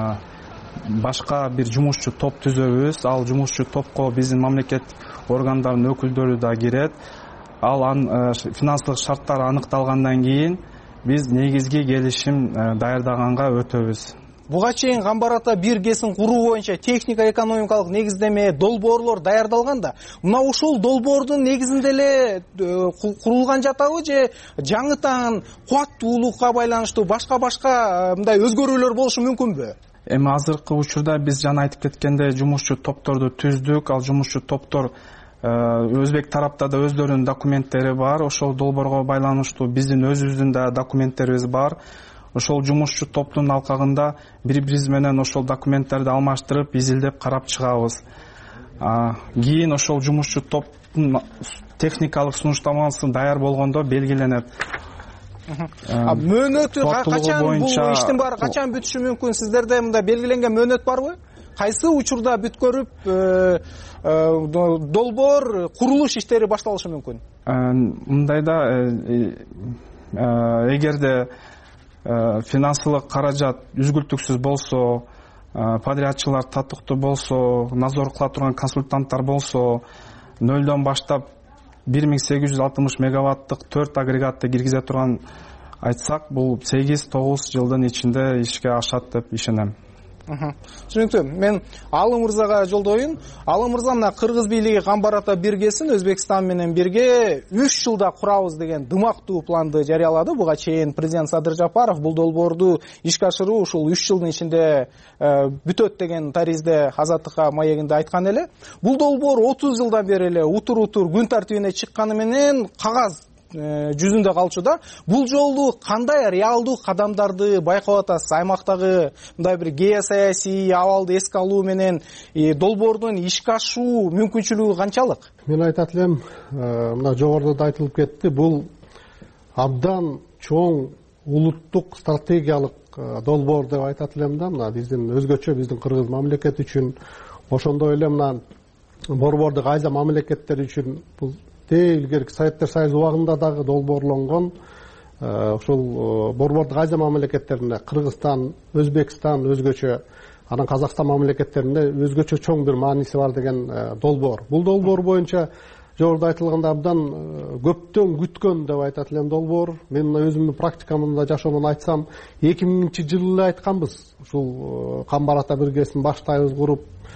башка бир жумушчу топ түзөбүз. Ал жумушчу топко биздин мамлекеттик органдардын өкүлдөрү да кирет. Ал финансылык шарттар аныкталгандан кийин биз негизги келишим даярдаганга өтөбүз. Буга чейин Камбар Ата биргесин куруу боюнча техника экономикалык негиздеме долбоорлор даярдалган да. Мына ушул долбоордун негизинде эле курулган жатабы же жаңытан кубаттуулукка байланыштуу башка мындай өзгөрүүлөр болушу мүмкүнбү? Эми азыркы учурда биз жана айтып кеткендей жумушчу топторду түздүк. Ал жумушчу топтор өзбек тарапта да өздөрүнүн документтери бар. Ошол долбоорго байланыштуу биздин өзүбүздүн да документтерибиз бар. Ошол жумушчу топтун алкагында бири-бирибиз менен ошол документтерди алмаштырып, изилдеп карап чыгабыз. Кийин ошол жумушчу топтун техникалык сунуштамасы даяр болгондо белгиленет. Мөөнөтү качан бул иштин баары качан бүтүшү мүмкүн? Сиздерде мындай белгиленген мөөнөт барбы? Кайсы учурда бүткөрүп долбоор курулуш иштери башталышы мүмкүн? Мындайда эгерде финансылык каражат үзгүлтүксүз болсо, подрядчылар татыктуу болсо, назор кыла турган консультанттар болсо, нөлдөн баштап 1860 мегаваттык 4 агрегатты киргизе турган айтсак, бул 8-9 жылдын ичинде ишке ашат деп ишенем. Түшүнүктүү. Мен Алы мырзага жолдоюн. Алы мырза, мына кыргыз бийлиги Камбар Ата биргесин Өзбекстан менен бирге 3 жылда курабыз деген дымактуу планды жарыялады. Буга чейин президент Садыр Жапаров бул долбоорду ишке ашыруу ушул 3 жылдын ичинде бүтөт деген таризде Азаттыкка маегинде айткан эле. Бул долбоор 30 жылдан бери эле утур күн тартибине чыкканы менен кагаз жүзүндө калчу да. Бул жолу кандай реалдуу кадамдарды байкап атасыз? Аймактагы мындай бир геосаясий абалды эске алуу менен долбоордун ишке ашуу мүмкүнчүлүгү канчалык? Мен айтат элем, мына жогоруда да айтылып кетти, бул абдан чоң улуттук стратегиялык долбоор деп айтат элем да. Мына биздин өзгөчө биздин кыргыз мамлекети үчүн, ошондой эле мына борбордук айза мамлекеттер үчүн бул илгерки Советтер Союзу убагында дагы долбоорлонгон. Ошол борбордук Азия мамлекеттеринде Кыргызстан, Өзбекстан өзгөчө, анан Казакстан мамлекеттеринде өзгөчө чоң бир мааниси бар деген долбоор. Бул долбоор боюнча жогоруда айтылгандай абдан көптөн күткөн деп айтат элем долбоор. Мен өзүмдүн практикамда жашоомдон айтсам, 2000-жылы айтканбыз. Ушул Камбар Ата биргесин баштайбыз куруп,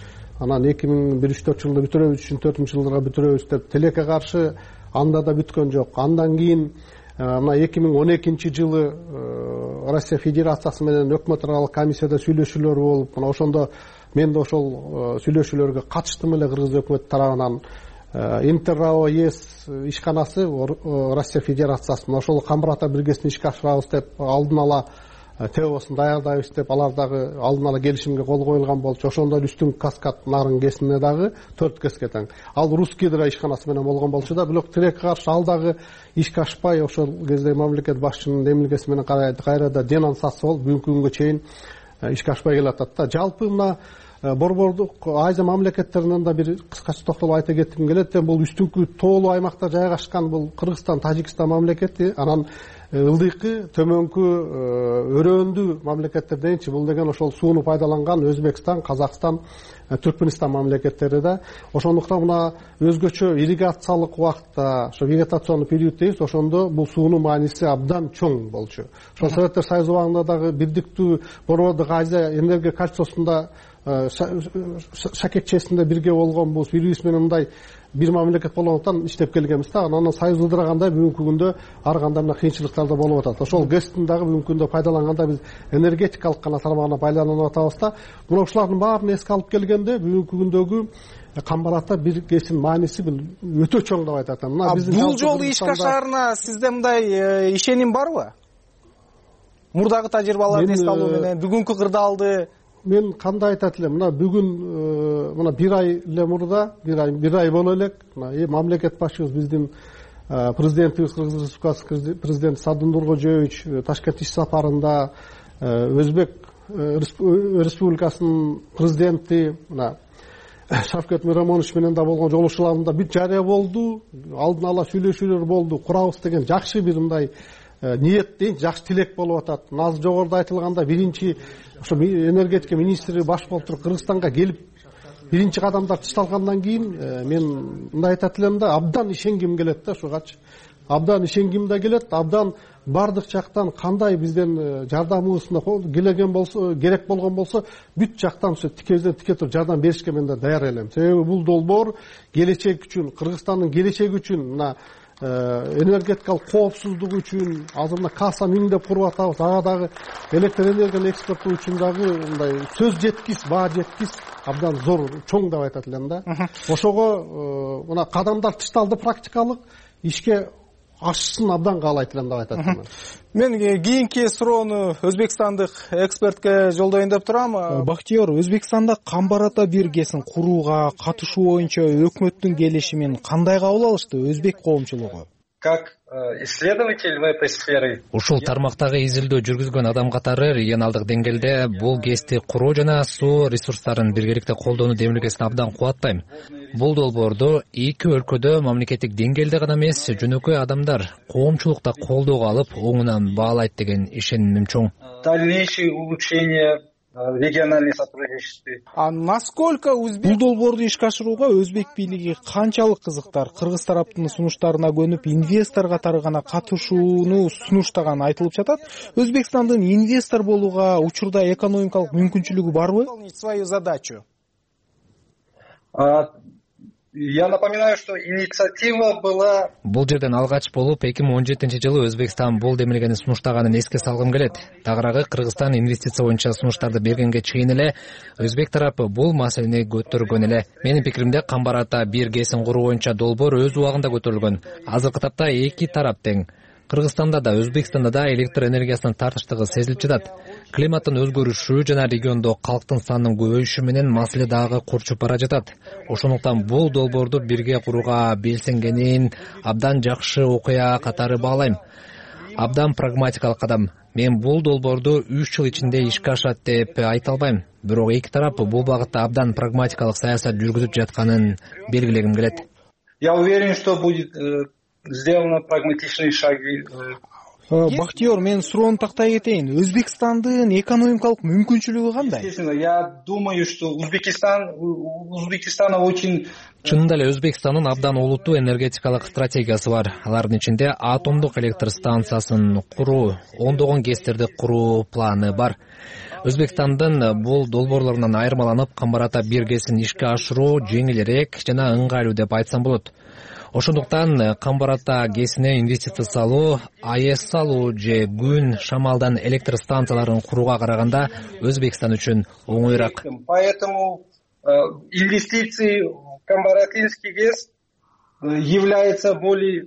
анан 2003 жылда бүтүрөбүз, 2004 жылдары бүтүрөбүз деп тилекке каршы анда да бүткөн жок. Андан кийин мына 2012 жылы Россия Федерациясы менен өкмөт аралык комиссияда сүйлөшүүлөр болуп, мына ошондо мен да ошол сүйлөшүүлөргө катыштым эле. Кыргыз өкмөтү тарабынан Интеррао ЕС ишканасы Россия Федерациясы мына ошол Камбар-Ата биргесин ишке ашырабыз деп алдын ала ТОсын даярдайбыз деп, алар дагы алдын ала келишимге кол коюлган болчу. Ошондон үстүн каскад нарын кесине дагы 4 кеске тең. Ал Русский Гидро ишканасы менен болгон болчу да, бирок тилекке каршы ал дагы ишке ашпай, ошол кезде мамлекет башчынын демилгеси менен кайрада денонсация болуп, бүгүнкү күнгө чейин ишке ашпай келатат да. Жалпы мына Борбордук Азия мамлекеттеринен да бир кыскача токтолуп айта кетким келет. Бул үстүнкү тоолуу аймакта жайгашкан бул Кыргызстан, Тажикстан мамлекети, анан ылдыйкы, төмөнкү, өрөөндүү мамлекеттер дейинчи. Бул деген ошол сууну пайдаланган Өзбекстан, Казакстан, Түркмөнстан мамлекеттери да. Ошондуктан мына өзгөчө ирригациялык убакта, ошо вегетационный период дейбиз, ошондо бул суунун мааниси абдан чоң болчу. Ошол Советтер Союзу убагында дагы бирдиктүү Борбордук Азия энергия кольцосунда шакекчесинде бирге болгон бул вирус менен мындай бир мамлекет болгондуктан иштеп келгенбиз да. Анан союз ыдырагандай бүгүнкү күндө ар кандай мына кыйынчылыктар да болуп атат. Ошол ГЭСтин дагы бүгүнкү күндө пайдаланганда биз энергетикалык гана тармагына байланып атабыз да. Бирок ушулардын баарын эске алып келгенде бүгүнкү күндөгү Камбар-Ата бир ГЭСтин мааниси өтө чоң деп айтат. Мына биздин бул жолу ишке ашаарына сизде мындай ишеним барбы? Мурдагы тажрыйбаларды эске алуу менен бүгүнкү кырдаалды мен кандай айтат элем, мына бүгүн мына бир ай эле мурда, бир ай боло элек, мамлекет башчыбыз биздин президентибиз, Кыргыз Республикасы президенти Садыр Нуркожоевич Ташкент иш сапарында Өзбек Республикасынын президенти мына Шавкет Миромонович менен да болгон жолугушууларында бүт жарыя болду, алдын ала сүйлөшүүлөр болду, курабыз деген жакшы бир мындай ниет дейин, жакшы тилек болуп атат. Азыр жогоруда айтылганда биринчи ошо энергетика министри баш болуп туруп Кыргызстанга келип биринчи кадамдар ташталгандан кийин мен мындай айтат элем да, абдан ишенгим келет да ушугачы. Абдан ишенгим да келет, абдан бардык жактан кандай бизден жардамыбызына келеген болсо, керек болгон болсо, бүт жактан ошо тикезден тике туруп жардам беришке мен да даяр элем. Себеби бул долбоор келечек үчүн, Кыргызстандын келечеги үчүн, мына энергетикалык коопсуздук үчүн, азыр мына Каса 1000 деп куруп атабыз, ага дагы электр энергияны экспорттоо үчүн дагы мындай сөз жеткис, баа жеткис, абдан зор, чоң деп айтат элем да. Ошого мына кадамдар ташталды, практикалык ишке ашсын абдан каалайт элем деп айтат элем. Мен кийинки суроону өзбекстандык экспертке жолдоюн деп турам. Бактыйор, Өзбекстанда Камбар-Ата биргесин курууга катышуу боюнча өкмөттүн келишимин кандай кабыл алышты өзбек коомчулугу? Как исследователь в этой сфере. Ушул тармактагы изилдөө жүргүзгөн адам катары регионалдык деңгээлде бул ГЭСти куруу жана суу ресурстарын биргеликте колдонуу демилгесин абдан кубаттайм. Бул долбоорду эки өлкөдө мамлекеттик деңгээлде гана эмес, жөнөкөй адамдар, коомчулукта колдоого алып, оңунан баалайт деген ишенимим чоң. Дальнейшее улучшение региональное сотрудничество. Насколько бул долбоорду ишке ашырууга өзбек бийлиги канчалык кызыктар? Кыргыз тараптын сунуштарына көнүп, инвестор катары гана катышууну сунуштаган айтылып жатат. Өзбекстандын инвестор болууга учурда экономикалык мүмкүнчүлүгү барбы? Свою задачу. Я напоминаю, что инициатива была... Бул жерден алгач болуп 2017-жылы Өзбекстан бул демилгени сунуштаганын эске салгым келет. Тагыраагы Кыргызстан инвестиция боюнча сунуштарды бергенге чейин эле өзбек тарапы бул маселени көтөргөн эле. Менин пикиримде Камбар-Ата бир ГЭСин куруу боюнча долбоор өз убагында көтөрүлгөн. Азыркы тапта эки тарап тең. Кыргызстанда да, Өзбекстанда да электр энергиясынын тартыштыгы сезилип жатат. Климаттын өзгөрүшү жана региондо калктын санынын көбөйүшү менен маселе дагы курчуп бара жатат. Ошондуктан бул долбоорду бирге курууга белсенгенин абдан жакшы окуя катары баалайм. Абдан прагматикалык кадам. Мен бул долбоорду 3 жыл ичинде ишке ашат деп айта албайм. Бирок эки тарап бул багытта абдан прагматикалык саясат жүргүзүп жатканын белгилегим келет. Я уверен, что будет сделаны прагматичные шаги. Бактиер, мен суроону тактай кетейин. Өзбекстандын экономикалык мүмкүнчүлүгү кандай? Естественно, я думаю, что Узбекистана очень... Чынында эле Өзбекстандын абдан олуттуу энергетикалык стратегиясы бар. Алардын ичинде атомдук электр станциясын куруу, ондогон ГЭСтерди куруу планы бар. Өзбекстандын бул долбоорлорунан айырмаланып, Камбар-Ата 1 ГЭСин ишке ашыруу жеңилирээк жана ыңгайлуу деп айтсам болот. Ошондуктан Камбар-Ата ГЭСине инвестиция салуу, АЭС салуу же күн, шамалдан электр станцияларын курууга караганда Өзбекстан үчүн оңоюраак. Поэтому инвестиции в Камбар-Атинский ГЭС являются более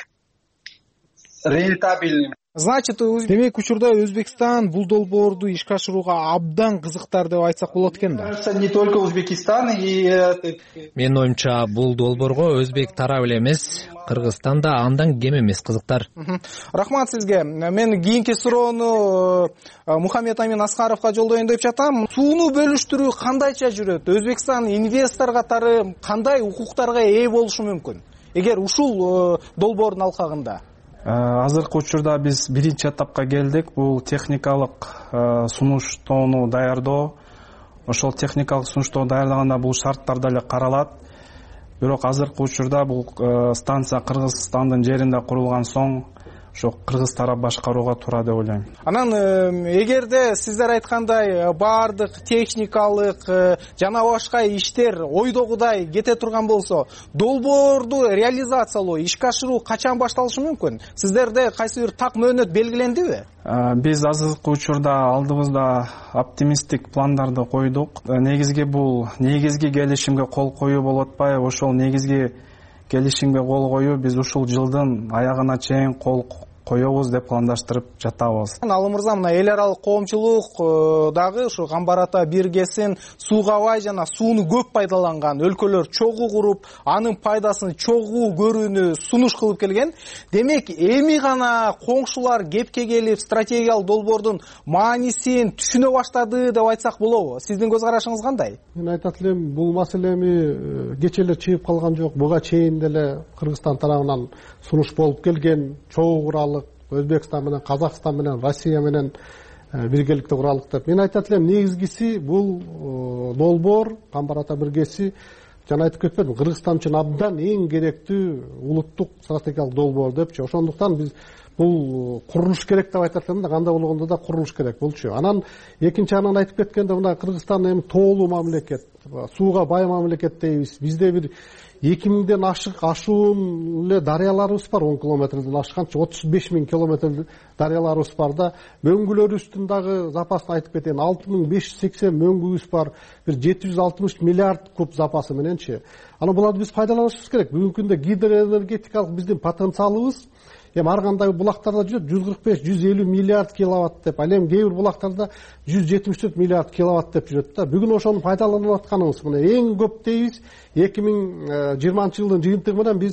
рентабельными. Значит, демек учурда Өзбекстан бул долбоорду ишке ашырууга абдан кызыктар деп айтсак болот экен да. Не только Узбекистан и... Менин оюмча, бул долбоорго өзбек тарабы эле эмес, Кыргызстан да андан кем эмес кызыктар. Рахмат сизге. Мен кийинки суроону Мухаммед Амин Аскаровго жолдоюн деп жатам. Сууну бөлүштүрүү кандайча жүрөт? Өзбекстан инвестор катары кандай укуктарга ээ болушу мүмкүн? Эгер ушул долбоордун алкагында. Азыркы учурда биз биринчи этапка келдик. Бул техникалык сунуштоону даярдоо. Ошол техникалык сунуштоону даярдаганда бул шарттар деле каралат. Бирок азыркы учурда бул станция Кыргызстандын жеринде курулган соң ошо кыргыз тарап башкарууга туура деп ойлойм. Анан эгерде сиздер айткандай баардык техникалык жана башка иштер ойдогудай кете турган болсо, долбоорду реализациялоо, ишке ашыруу качан башталышы мүмкүн? Сиздерде кайсы бир так мөөнөт белгилендиби? Биз азыркы учурда алдыбызда оптимисттик пландарды койдук. Негизги келишимге кол коюу болуп атпайбы? Ошол негизги келишимге кол коюу биз ушул жылдын аягына чейин кол коебуз деп пландаштырып жатабыз. Алы мырза, мына эл аралык коомчулук дагы ушу Камбар-Ата 1 ГЭСин сууга бай жана сууну көп пайдаланган өлкөлөр чогуу куруп, анын пайдасын чогуу көрүүнү сунуш кылып келген. Демек, эми гана коңшулар кепке келип, стратегиялык долбоордун маанисин түшүнө баштады деп айтсак болобу? Сиздин көз карашыңыз кандай? Мен айтат элем, бул маселени кече эле чыгып калган жок. Буга чейин деле Кыргызстан тарабынан сунуш болуп келген, чогуу куралык Өзбекстан менен, Казакстан менен, Россия менен биргеликте куралык деп. Мен айтат элем, негизгиси бул долбоор Камбар-Ата 1 ГЭСи жана айтып кетпедим, Кыргызстан үчүн абдан эң керектүү улуттук стратегиялык долбоор депчи. Ошондуктан биз бул курулуш керек деп айтат элем да, кандай болгондо да курулуш керек болчу. Анан экинчи анан айтып кеткенде, мына Кыргызстан эми тоолуу мамлекет, сууга бай мамлекет дейбиз. Бизде бир 2000ден ашуун эле дарыяларыбыз бар, 10 километрден ашканчы 35 000 километр дарыяларыбыз бар да. Мөңгүлөрүбүздүн дагы запасын айтып кетейин, 6580 мөңгүбүз бар, бир 760 миллиард куб запасы мененчи. Анан буларды биз пайдаланышыбыз керек. Бүгүнкү күндө гидроэнергетикалык биздин потенциалыбыз эми ар кандай булактарда жүрөт 145-150 миллиард киловатт деп, ал эми кээ бир булактарда 174 миллиард киловатт деп жүрөт да. Бүгүн ошону пайдаланып атканыбыз мына эң көп дейбиз. 2020 жылдын жыйынтыгы менен биз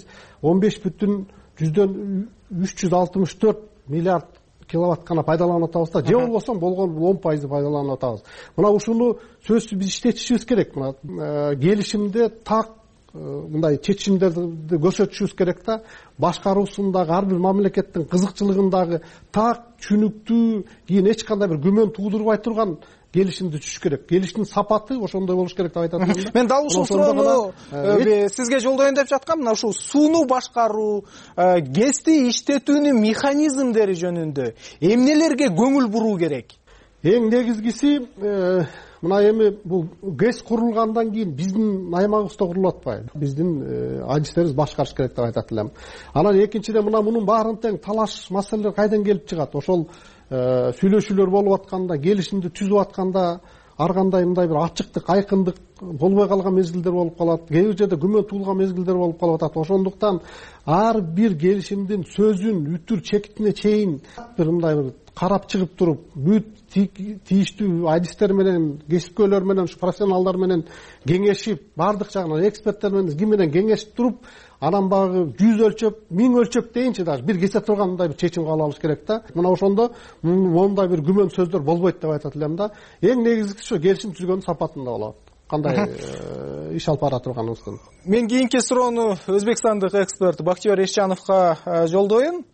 15,364 миллиард киловатт гана пайдаланып атабыз да. Же болбосо болгон 10% пайдаланып атабыз. Мына ушуну сөзсүз биз иштетишибиз керек. Мына келишимде так мындай чечимдерди көрсөтүшүбүз керек да. Башкаруусундагы ар бир мамлекеттин кызыкчылыгындагы так, түшүнүктүү, кийин эч кандай бир күмөн туудурбай турган келишимди түзүш керек. Келиштин сапаты ошондой болуш керек деп айтат элем. Мен дал ушул суроону сизге жолдоюн деп жаткам. Мына ушул сууну башкаруу, ГЭСти иштетүүнүн механизмдери жөнүндө эмнелерге көңүл буруу керек? Эң негизгиси мына эми бул ГЭС курулгандан кийин биздин аймагыбызда курулуп атпайбы? Биздин адистерибиз башкарыш керек деп айтат элем. Анан экинчиден мына мунун баарын тең талаш маселелер кайдан келип чыгат? Ошол сүйлөшүүлөр болуп атканда, келишимди түзүп атканда ар кандай мындай бир ачыктык, айкындык болбой калган мезгилдер болуп калат. Кээ бир жерде күмөн туулган мезгилдер болуп калып атат. Ошондуктан ар бир келишимдин сөзүн үтүр чекитине чейин бир мындай бир карап чыгып туруп, бүт тийиштүү адистер менен, кесипкөйлөр менен, профессионалдар менен кеңешип, бардык жагынан эксперттер менен ким менен кеңешип туруп, анан багы 100 өлчөп, 1000 өлчөп дейинчи даже бир кесе турган мындай бир чечим кабыл алыш керек да. Мына ошондо мондай бир күмөн сөздөр болбойт деп айтат элем да. Эң негизгиси ошо келишим түзгөндүн сапатында болот. Кандай иш алып бара турганыбыздын. Мен кийинки суроону Өзбекстандык эксперт Бактиер Эшчановго жолдоюн.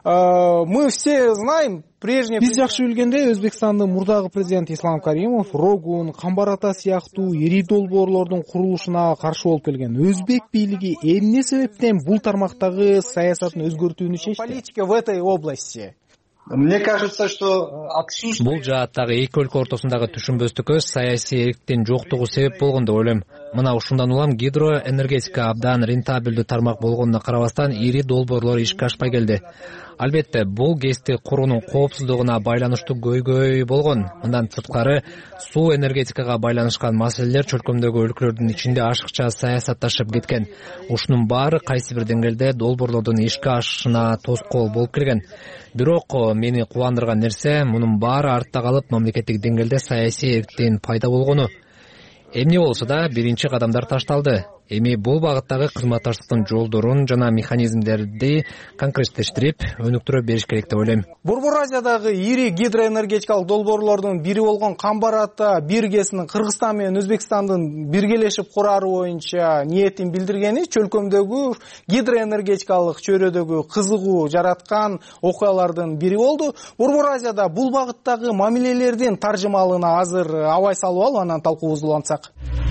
Мы все знаем, биз жакшы билгендей, Өзбекстандын мурдагы президенти Ислам Каримов Рогун, Камбар ата сыяктуу ири долбоорлордун курулушуна каршы болуп келген. Өзбек бийлиги эмне себептен бул тармактагы саясатын өзгөртүүнү чечти? Политика в этой области. Мне кажется, что отсутствие... Бул жааттагы эки өлкө ортосундагы түшүнбөстүккө саясий эрктин жоктугу себеп болгон деп ойлойм. Мына ушундан улам гидроэнергетика абдан рентабелдүү тармак болгонуна карабастан ири долбоорлор ишке ашпай келди. Албетте, бул ГЭСти куруунун коопсуздугуна байланыштуу көйгөй болгон. Мындан сырткары, суу энергетикага байланышкан маселелер чөлкөмдөгү өлкөлөрдүн ичинде ашыкча саясатташып кеткен. Ушунун баары кайсы бир деңгээлде долбоорлордун ишке ашышына тоскоол болуп келген. Бирок мени кубандырган нерсе, мунун баары артта калып, мамлекеттик деңгээлде саясий эрктин пайда болгону. Эмне болсо да биринчи кадамдар ташталды. Эми бул багыттагы кызматташтыктын жолдорун жана механизмдерди конкреттештирип, өнүктүрө бериш керек деп ойлойм. Борбор Азиядагы ири гидроэнергетикалык долбоорлордун бири болгон Камбар ата биргесинин Кыргызстан менен Өзбекстандын биргелешип курары боюнча ниетин билдиргени чөлкөмдөгү гидроэнергетикалык чөйрөдөгү кызыгуу жараткан окуялардын бири болду. Борбор Азияда бул багыттагы мамилелердин таржымалына азыр абай салып алып, анан талкуубузду улантсак.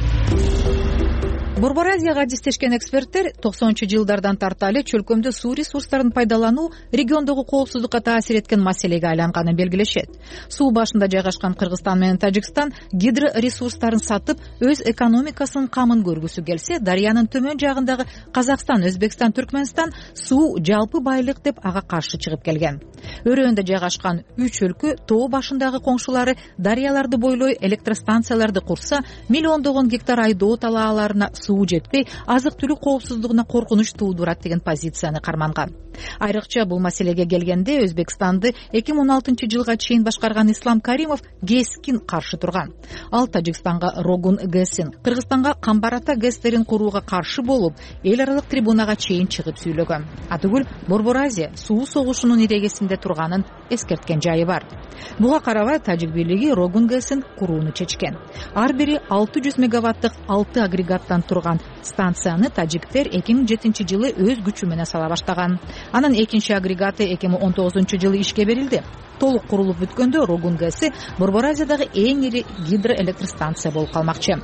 Борбор Азияга адистешкен эксперттер 90-жылдардан тарталы чөлкөмдө суу ресурстарын пайдалануу региондогу коопсуздукка таасир эткен маселеге айланганын белгилешет. Суу башында жайгашкан Кыргызстан менен Тажикстан гидро ресурстарын сатып, өз экономикасынын камын көргүсү келсе, дарыянын төмөн жагындагы Казакстан, Өзбекстан, Түркмөнстан суу жалпы байлык деп ага каршы чыгып келген. Өрөөндө жайгашкан 3 өлкө тоо башындагы коңшулары дарыяларды бойлой электростанцияларды курса, миллиондогон гектар айдоо талааларына суу жетпей, азык-түлүк коопсуздугуна коркунуч туудурат деген позицияны карманган. Айрыкча бул маселеге келгенде Өзбекстанды 2016-жылга чейин башкарган Ислам Каримов ГЭСкин каршы турган. Ал Тажикстанга Рогун ГЭСин, Кыргызстанга Камбар ата ГЭСтерин курууга каршы болуп, эл аралык трибунага чейин чыгып сүйлөгөн. Атүгүл Борбор Азия суу согушунун ирегесинде турганын эскерткен жайы бар. Буга карабай Тажик бийлиги Рогун ГЭСин курууну чечкен. Ар бири 600 мегаваттык 6 агрегаттан турган станцияны тажиктер 2007-жылы өз күчү менен сала баштаган. Анын экинчи агрегаты 2019-жылы ишке берилди. Толук курулуп бүткөндө Рогун ГЭСи Борбор Азиядагы эң ири гидроэлектростанция болуп калмакчы.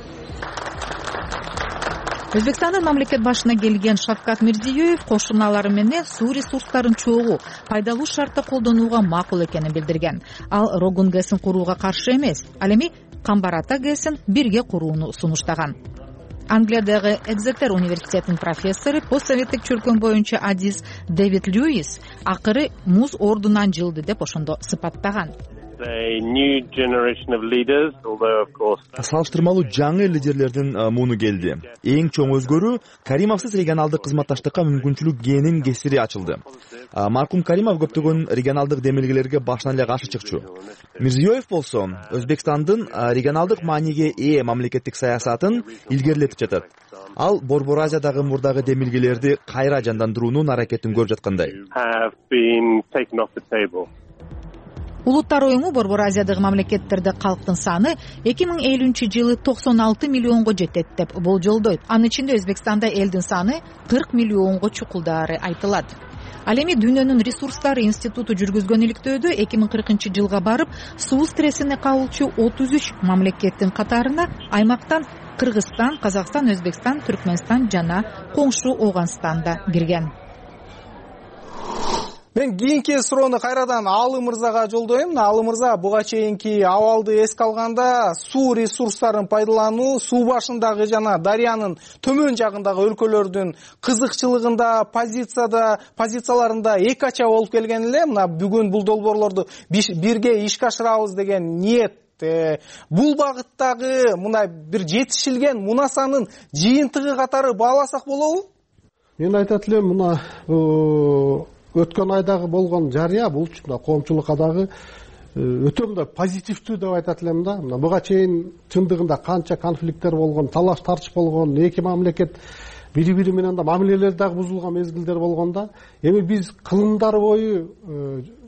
Өзбекстандын мамлекет башына келген Шавкат Мирзиёев кошуналары менен суу ресурстарын чогуу пайдалуу шартта колдонууга макул экенин билдирген. Ал Рогун ГЭСин курууга каршы эмес, ал эми Камбар ата ГЭСин бирге курууну сунуштаган. Англиядагы Экзетер университетинин профессору, постсоветтик чөлкөм боюнча адис Дэвид Льюис акыры муз ордунан жылды деп ошондо сыпаттаган. Салыштырмалуу жаңы лидерлердин муну келди. Эң чоң өзгөрүү Каримовсуз регионалдык кызматташтыкка мүмкүнчүлүк генин кесири ачылды. Маркум Каримов көптөгөн регионалдык демилгелерге башынан эле каршы чыкчу. Мирзиёев болсо Өзбекстандын регионалдык мааниге ээ мамлекеттик саясатын илгерилетип жатат. Ал Борбор Азиядагы мурдагы демилгелерди кайра жандандыруунун аракетин көрүп жаткандай. Улуттар уюму Борбор Азиядагы мамлекеттерде калктын саны 2050-жылы 96 миллионго жетет деп болжолдойт. Анын ичинде Өзбекстанда элдин саны 40 миллионго чукулдаары айтылат. Ал эми Дүйнөнүн ресурстары институту жүргүзгөн иликтөөдө 2040-жылга барып, суу стрессине кабылчу 33 мамлекеттин катарына аймактан Кыргызстан, Казакстан, Өзбекстан, Түркмөнстан жана коңшу Оганстанда кирген. Мен кийинки суроону кайрадан Алы мырзага жолдойм. Алы мырза, буга чейинки абалды эске алганда суу ресурстарын пайдалануу суу башындагы жана дарыянын төмөн жагындагы өлкөлөрдүн кызыкчылыгында, позицияларында эки ача болуп келген эле. Мына бүгүн бул долбоорлорду бирге ишке ашырабыз деген ниет. Бул багыттагы мына бир жетишилген мунасанын жыйынтыгы катары бааласак болобу? Мен айтат элем, мына өткөн айдагы болгон жарыя бул коомчулукка дагы өтө мындай позитивдүү деп айтат элем да. Мына буга чейин чындыгында канча конфликттер болгон, талаш тартыш болгон, эки мамлекет бири-бири менен да мамилелер дагы бузулган мезгилдер болгонда, эми биз кылымдар бою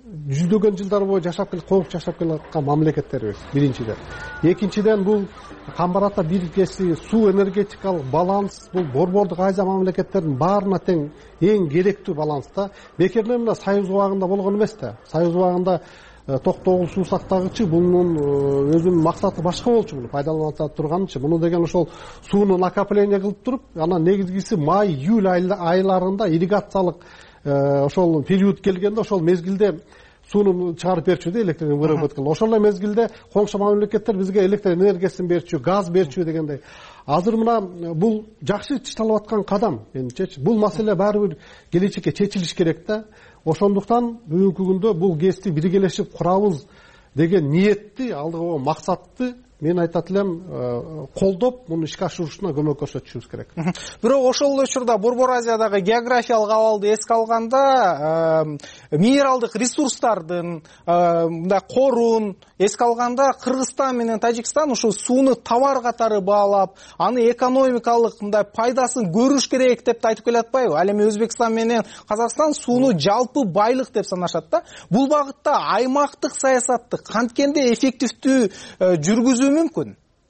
жүздөгөн жылдар бою жашап коңуп жашап келаткан мамлекеттербиз биринчиден. Экинчиден бул камбар ата бирикеси, суу энергетикалык баланс бул борбордук Азия мамлекеттеринин баарына тең эң керектүү баланс да. Бекерден мына Союз убагында болгон эмес да. Союз убагында токтогул суу сактагычы бунун өзүнүн максаты башка болчу, муну пайдалана турганчы. Муну деген ошол сууну накопление кылып туруп, анан негизгиси май, июль айларында ирригациялык ошол период келгенде ошол мезгилде сууну чыгарып берчү да, электр выработка. Ошол эле мезгилде коңшу мамлекеттер бизге электр энергиясын берчү, газ берчү дегендей. Азыр мына бул жакшы ишталып аткан кадам менимчечи. Бул маселе баары бир келечекке чечилиш керек да. Ошондуктан бүгүнкү күндө бул ГЭСти биргелешип курабыз деген ниетти, алдыга максатты мен айтат элем колдоп, муну ишке ашырушуна көмөк көрсөтүшүбүз керек. Бирок ошол учурда Борбор Азиядагы географиялык абалды эске алганда, минералдык ресурстардын, мындай корун эске алганда Кыргызстан менен Тажикстан ушул сууну товар катары баалап, аны экономикалык мындай пайдасын көрүш керек деп айтып келатпайбы? Ал эми Өзбекстан менен Казакстан сууну жалпы байлык деп санашат да. Бул багытта аймактык саясатты канткенде эффективдүү жүргүзүү мүмкүн?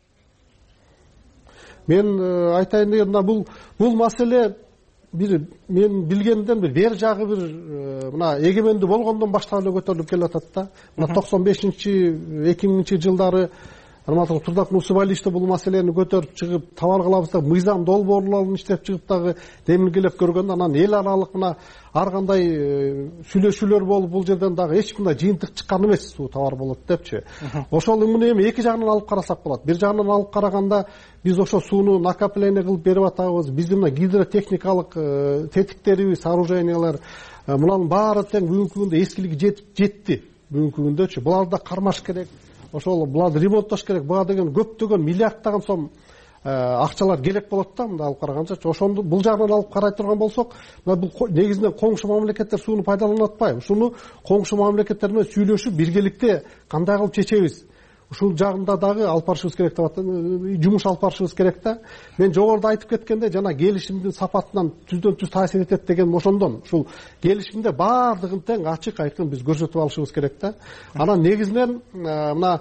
Мен айтайын дегенде бул маселе бир мен билгенден бер жагы бир мына эгемендүү болгондон баштап эле көтөрүлүп келатат да. Мына 95-2000 жылдары Алматылык Турдак Нусубалиевич бул маселени көтөрүп чыгып, товар кылабыз деп мыйзам долбоорлорун иштеп чыгып дагы демилгелеп көргөндө, анан эл аралык мына ар кандай сүйлөшүүлөр болуп, бул жерден дагы эч мындай жыйынтык чыккан эмес, суу товар болот депчи. Ошол муну эми эки жагынан алып карасак болот. Бир жагынан алып караганда биз ошо сууну накопление кылып берип атабыз. Биздин мына гидротехникалык тетиктерибиз, сооружениялар мунун баары тең бүгүнкү күндө эскилиги жетти. Бүгүнкү күндөчү буларды да кармаш керек. Ошол буларды ремонттош керек. Буга деген көптөгөн миллиарддаган сом акчалар керек болот да, мындай алып караганча. Ошондо бул жагынан алып карай турган болсок, мына бул негизинен коңшу мамлекеттер сууну пайдаланып атпайбы? Ушуну коңшу мамлекеттер менен сүйлөшүп, биргеликте кандай кылып чечебиз? Ушул жагында дагы алып барышыбыз керек деп атат, жумуш алып барышыбыз керек да. Мен жогоруда айтып кеткенде, жана келишимдин сапатынан түздөн түз таасир этет деген ошондон. Ушул келишимде баардыгын тең ачык айкын биз көрсөтүп алышыбыз керек да. Анан негизинен мына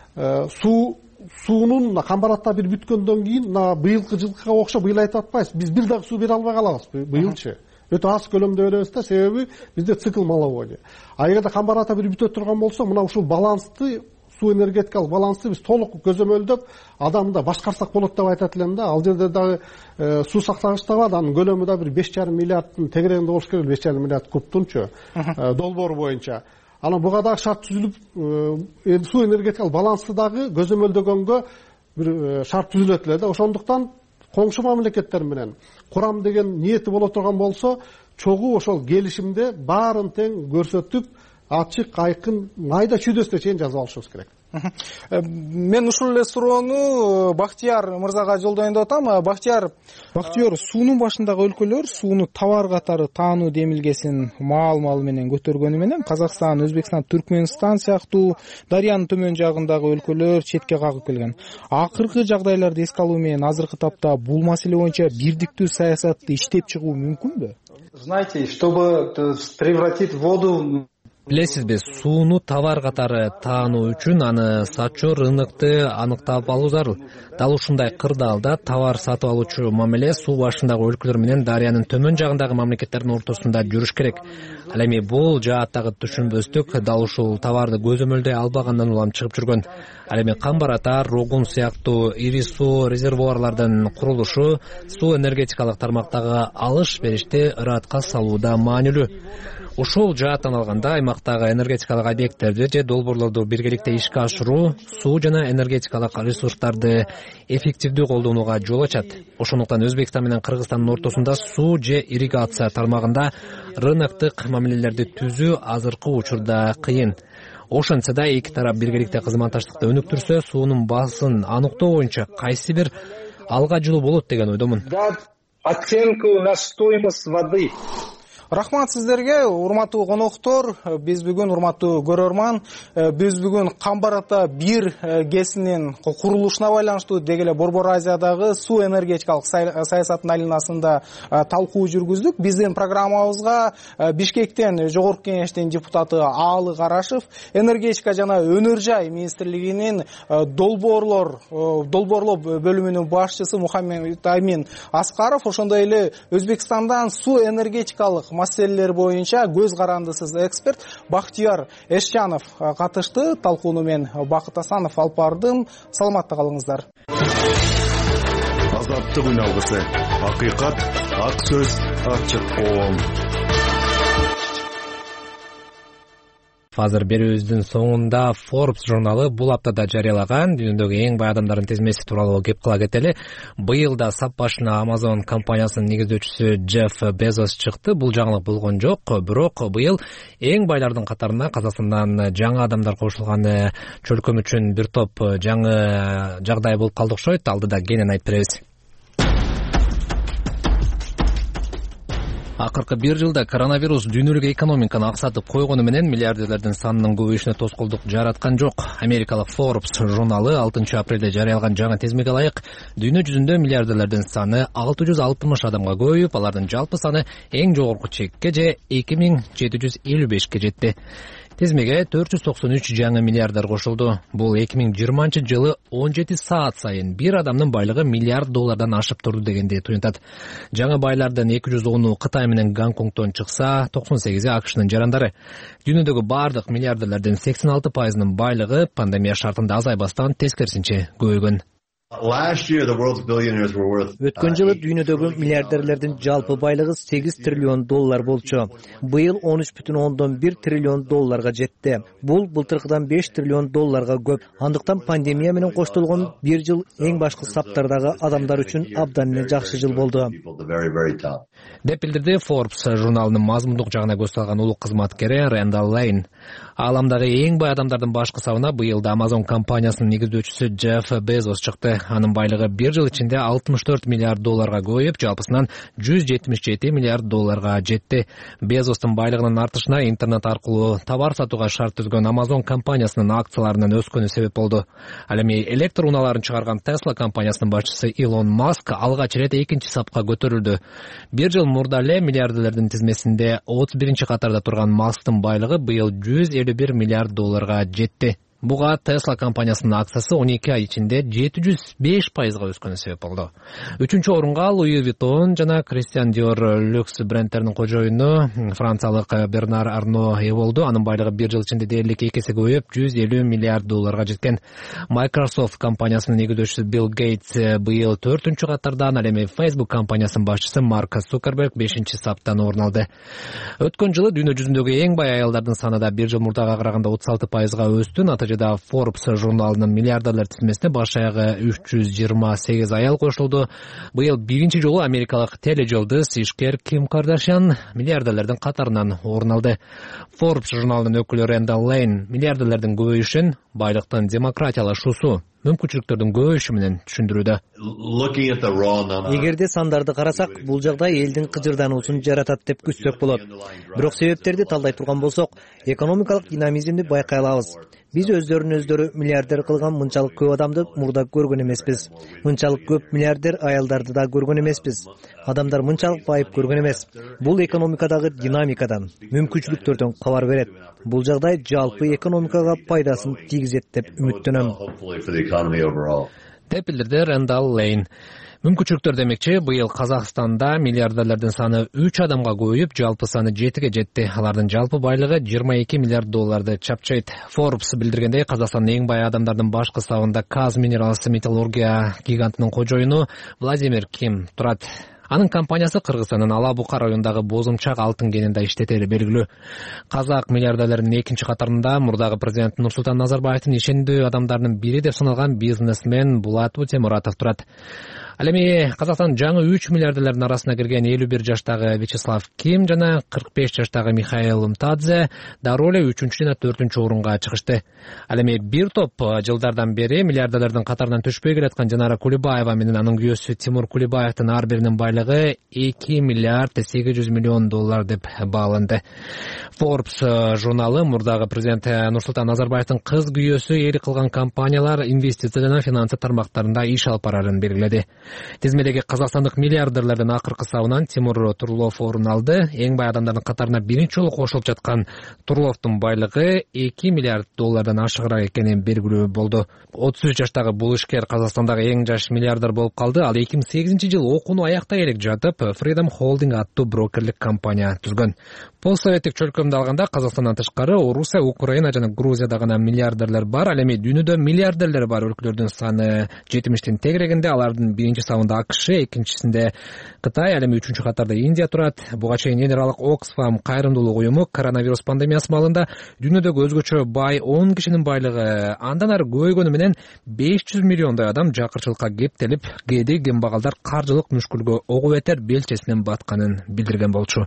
суунун камбар ата бир бүткөндөн кийин мына быйылкы жылкыга окшоп быйыл айтып атпайбыз. Биз бир дагы суу бере албай калабыз быйылчы. Өтө аз көлөмдө беребиз да, себеби бизде цикл маловодия. А эгерде камбар ата бир бүтө турган болсо, мына ушул балансты, суу энергетикалык балансты биз толук көзөмөлдөп, адамды башкарсак болот деп айтат элем да. Ал жерде дагы суу сактагыч да бар, анын көлөмү да бир 5,5 миллиардтын тегерегинде болуш керек, 5,5 миллиард кубтунчу долбоор боюнча. Анан буга дагы шарт түзүлүп, суу энергетикалык балансты дагы көзөмөлдөгөнгө бир шарт түзүлөт эле да. Ошондуктан коңшу мамлекеттер менен курам деген ниети боло турган болсо, чогуу ошол келишимде баарын тең көрсөтүп, ачык айкын майда чүйдөсүнө чейин жазып алышыбыз керек. Мен ушул эле суроону Бактияр мырзага жолдоюн деп атам. Бактияр, суунун башындагы өлкөлөр сууну товар катары таануу демилгесин маал менен көтөргөнү менен Казакстан, Өзбекстан, Түркмөнстан сыяктуу дарыянын төмөн жагындагы өлкөлөр четке кагып келген. Акыркы жагдайларды эске алуу менен азыркы тапта бул маселе боюнча бирдиктүү саясатты иштеп чыгуу мүмкүнбү? Знаете, чтобы превратить воду... Билесизби, сууну товар катары таануу үчүн аны сатчу рынокты аныктап алуу зарыл. Дал ушундай кырдаалда товар сатып алуучу мамиле суу башындагы өлкөлөр менен дарыянын төмөн жагындагы мамлекеттердин ортосунда жүрүш керек. Ал эми бул жааттагы түшүнбөстүк дал ушул товарды көзөмөлдөй албагандан улам чыгып жүргөн. Ал эми камбар ата, Рогун сыяктуу ири суу резервуарлардын курулушу суу энергетикалык тармактагы алыш беришти ыраатка салууда маанилүү. Ушул жааттан алганда аймактагы энергетикалык объекттерди же долбоорлорду биргеликте ишке ашыруу суу жана энергетикалык ресурстарды эффективдүү колдонууга жол ачат. Ошондуктан Өзбекстан менен Кыргызстандын ортосунда суу же ирригация тармагында рыноктук мамилелерди түзүү азыркы учурда кыйын. Ошентсе да эки тарап биргеликте кызматташтыкты өнүктүрсө, суунун баасын аныктоо боюнча кайсы бир алга жылуу болот деген ойдомун. Оценку на стоимость воды. Рахмат сиздерге, урматтуу коноктор. Биз бүгүн, урматтуу көрөрман, биз бүгүн Камбар ата 1 ГЭСинин курулушуна байланыштуу деги эле Борбор Азиядагы суу энергетикалык саясаттын айланасында талкуу жүргүздүк. Биздин программабызга Бишкектен Жогорку Кеңештин депутаты Аалы Карашев, энергетика жана өнөр жай министрлигинин долбоорлоо бөлүмүнүн башчысы Мухаммед Амин Аскаров, ошондой эле Өзбекстандан суу энергетикалык маселелер боюнча көз карандысыз эксперт Бактияр Эшчанов катышты. Талкууну мен Бакыт Асанов алып бардым. Саламатта калыңыздар. Азаттык үн алгысы. Акыйкат, ак сөз, ачык коом. Азыр берүүбүздүн соңунда Forbes журналы бул аптада жарыялаган дүйнөдөгү эң бай адамдардын тизмеси тууралуу кеп кыла кетели. Быйыл да сап башына Amazon компаниясынын негиздөөчүсү Джефф Безос чыкты. Бул жаңылык болгон жок, бирок быйыл эң байлардын катарына Казакстандан жаңы адамдар кошулганы чөлкөм үчүн бир топ жаңы жагдай болуп калды окшойт. Алдыда кенен айтып беребиз. Акыркы 1 жылда коронавирус дүйнөлүк экономиканы аксатып койгону менен миллиардерлердин санынын көбөйүшүнө тоскоолдук жараткан жок. Америкалык Forbes журналы 6 апрелде жарыялаган жаңы тизмеге ылайык дүйнө жүзүндө миллиардерлердин саны 660 адамга көбөйүп, алардын жалпы саны эң жогорку чекке же 2755-ке жетти. Тизмеге 493 жаңы миллиардер кошулду. Бул 2020-жылы 17 саат сайын бир адамдын байлыгы $1 миллиард ашып турду дегенди туюнтат. Жаңы байлардын 210-у Кытай менен Гонконгдон чыкса, 98-и АКШнын жарандары. Дүйнөдөгү бардык миллиардерлердин 86%-нын байлыгы пандемия шартында азайбастан тескерисинче көбөйгөн. Өткөн жылы дүйнөдөгү миллиардерлердин жалпы байлыгы $8 триллион болчу. Быйыл $13.1 триллион жетти. Бул былтыркыдан $5 триллион көп. Андыктан пандемия менен коштолгон бир жыл эң башкы саптардагы адамдар үчүн абдан эле жакшы жыл болду. Деп билдирди Forbes журналынын мазмундук жагына көз салган улук кызматкери Рэндалл Лейн. Ааламдагы эң бай адамдардын башкы сабына быйылда Amazon компаниясынын негиздөөчүсү Джефф Безос чыкты. Анын байлыгы бир жыл ичинде $64 миллиард көбөйүп, жалпысынан $177 миллиард жетти. Безостун байлыгынын артышына интернет аркылуу товар сатууга шарт түзгөн Amazon компаниясынын акцияларынын өскөнү себеп болду. Ал эми электр унааларын чыгарган Tesla компаниясынын башчысы Илон Маск алгач ирет 2-чи сапка көтөрүлдү. Бир жыл мурда эле миллиардерлердин тизмесинде 31-чи катарда турган Масктын байлыгы быйыл $151 миллиард жетти. Буга Tesla компаниясынын акциясы 12 ай ичинде 705%га өскөнү себеп болду. 3-чү орунга Louis Vuitton жана Christian Dior люкс брендтеринин кожоюну франциялык Бернар Арно ээ болду. Анын байлыгы бир жыл ичинде дээрлик 2 эсе көбөйүп, $150 миллиард жеткен. Microsoft компаниясынын негиздөөчүсү Bill Gates быйыл 4-чү катардан, ал эми Facebook компаниясынын башчысы Марк Цукерберг 5-чи саптан орун алды. Өткөн жылы дүйнө жүзүндөгү эң бай аялдардын саны да бир жыл мурдага караганда 36%га өстү. Да Forbes журналынын миллиардерлер тизмесине баш аягы 328 аял кошулду. Быйыл биринчи жолу америкалык тележулдуз ишкер Ким Кардашьян миллиардерлердин катарынан орун алды. Forbes журналынын өкүлү Рэндалл Лейн миллиардерлердин көбөйүшүн байлыктын демократиялашуусу, мүмкүнчүлүктөрдүн көбөйүшү менен түшүндүрүүдө. Эгерде сандарды карасак, бул жагдай элдин кыжырдануусун жаратат деп күтсөк болот. Бирок себептерди талдай турган болсок, экономикалык динамизмди байкай алабыз. Биз өздөрүн миллиардер кылган мынчалык көп адамды мурда көргөн эмеспиз. Мынчалык көп миллиардер аялдарды да көргөн эмеспиз. Адамдар мынчалык байып көргөн эмес. Бул экономикадагы динамикадан, мүмкүнчүлүктөрдөн кабар берет. Бул жагдай жалпы экономикага пайдасын тийгизет деп үмүттөнөм. Деп билдирди Рэндалл Лейн. Мүмкүнчүлүктөр демекчи, быйыл Казакстанда миллиардерлердин саны 3 адамга көбөйүп, жалпы саны 7ге жетти. Алардын жалпы байлыгы $22 миллиард чапчайт. Forbes билдиргендей, Казакстандын эң бай адамдардын башкы сабында Kaz Minerals металлургия гигантынын кожоюну Владимир Ким турат. Анын компаниясы Кыргызстандын Ала-Бука районундагы Бозумчак алтын кенинде иштетери белгилүү. Казак миллиардерлеринин 2-чи катарында мурдагы президент Нурсултан Назарбаевдин ишендүү адамдарынын бири деп саналган бизнесмен Булат Темуратов турат. Ал эми Казакстан жаңы 3 миллиардерлердин арасына кирген 51 жаштагы Вячеслав Ким жана 45 жаштагы Михаил Мтадзе дароо эле 3-чү жана 4-чү орунга чыгышты. Ал эми бир топ жылдардан бери миллиардерлердин катарынан түшпөй келаткан Жанара Кулибаева менен анын күйөөсү Тимур Кулибаевдин ар биринин байлыгы $2,8 миллиард деп бааланды. Forbes журналы мурдагы президент Нурсултан Назарбаевдин кыз күйөөсү эл кылган компаниялар инвестиция жана финансы тармактарында иш алып барарын белгиледи. Тизмедеги казакстандык миллиардерлердин акыркы сабынан Тимур Турлов орун алды. Эң бай адамдардын катарына биринчи жолу кошулуп жаткан Турловдун байлыгы $2 миллиард ашыгыраак экени белгилүү болду. 33 жаштагы бул ишкер Казакстандагы эң жаш миллиардер болуп калды. Ал 2008-жылы окууну аяктай элек жатып, Freedom Holding аттуу брокерлик компания түзгөн. Постсоветтик чөлкөмдү алганда Казакстандан тышкары Орусия, Украина жана Грузияда гана миллиардерлер бар. Ал эми дүйнөдө миллиардерлер бар өлкөлөрдүн саны 70тин тегерегинде. Алардын биринчи сабында АКШ, экинчисинде Кытай, ал эми үчүнчү катарда Индия турат. Буга чейин эл аралык Oxfam кайрымдуулук уюму коронавирус пандемиясы маалында дүйнөдөгү өзгөчө бай 10 кишинин байлыгы андан ары көбөйгөнү менен 500 миллиондой адам жакырчылыкка кептелип, кээде кембагалдар каржылык мүшкүлгө ого бетер белчесинен батканын билдирген болчу.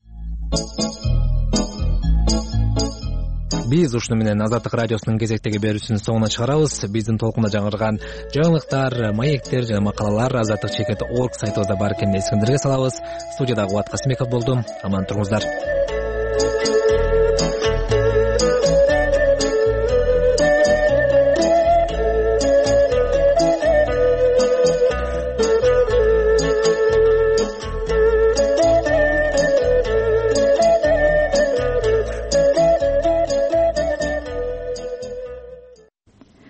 Биз ушуну менен Азаттык радиосунун кезектеги берүүсүнүн соңуна чыгарабыз. Биздин толкунда жаңырган жаңылыктар, маектер жана макалалар azattik.org сайтыбызда бар экенин эсиңерге салабыз. Студияда Кубат Касымбеков болдум. Аман туруңуздар.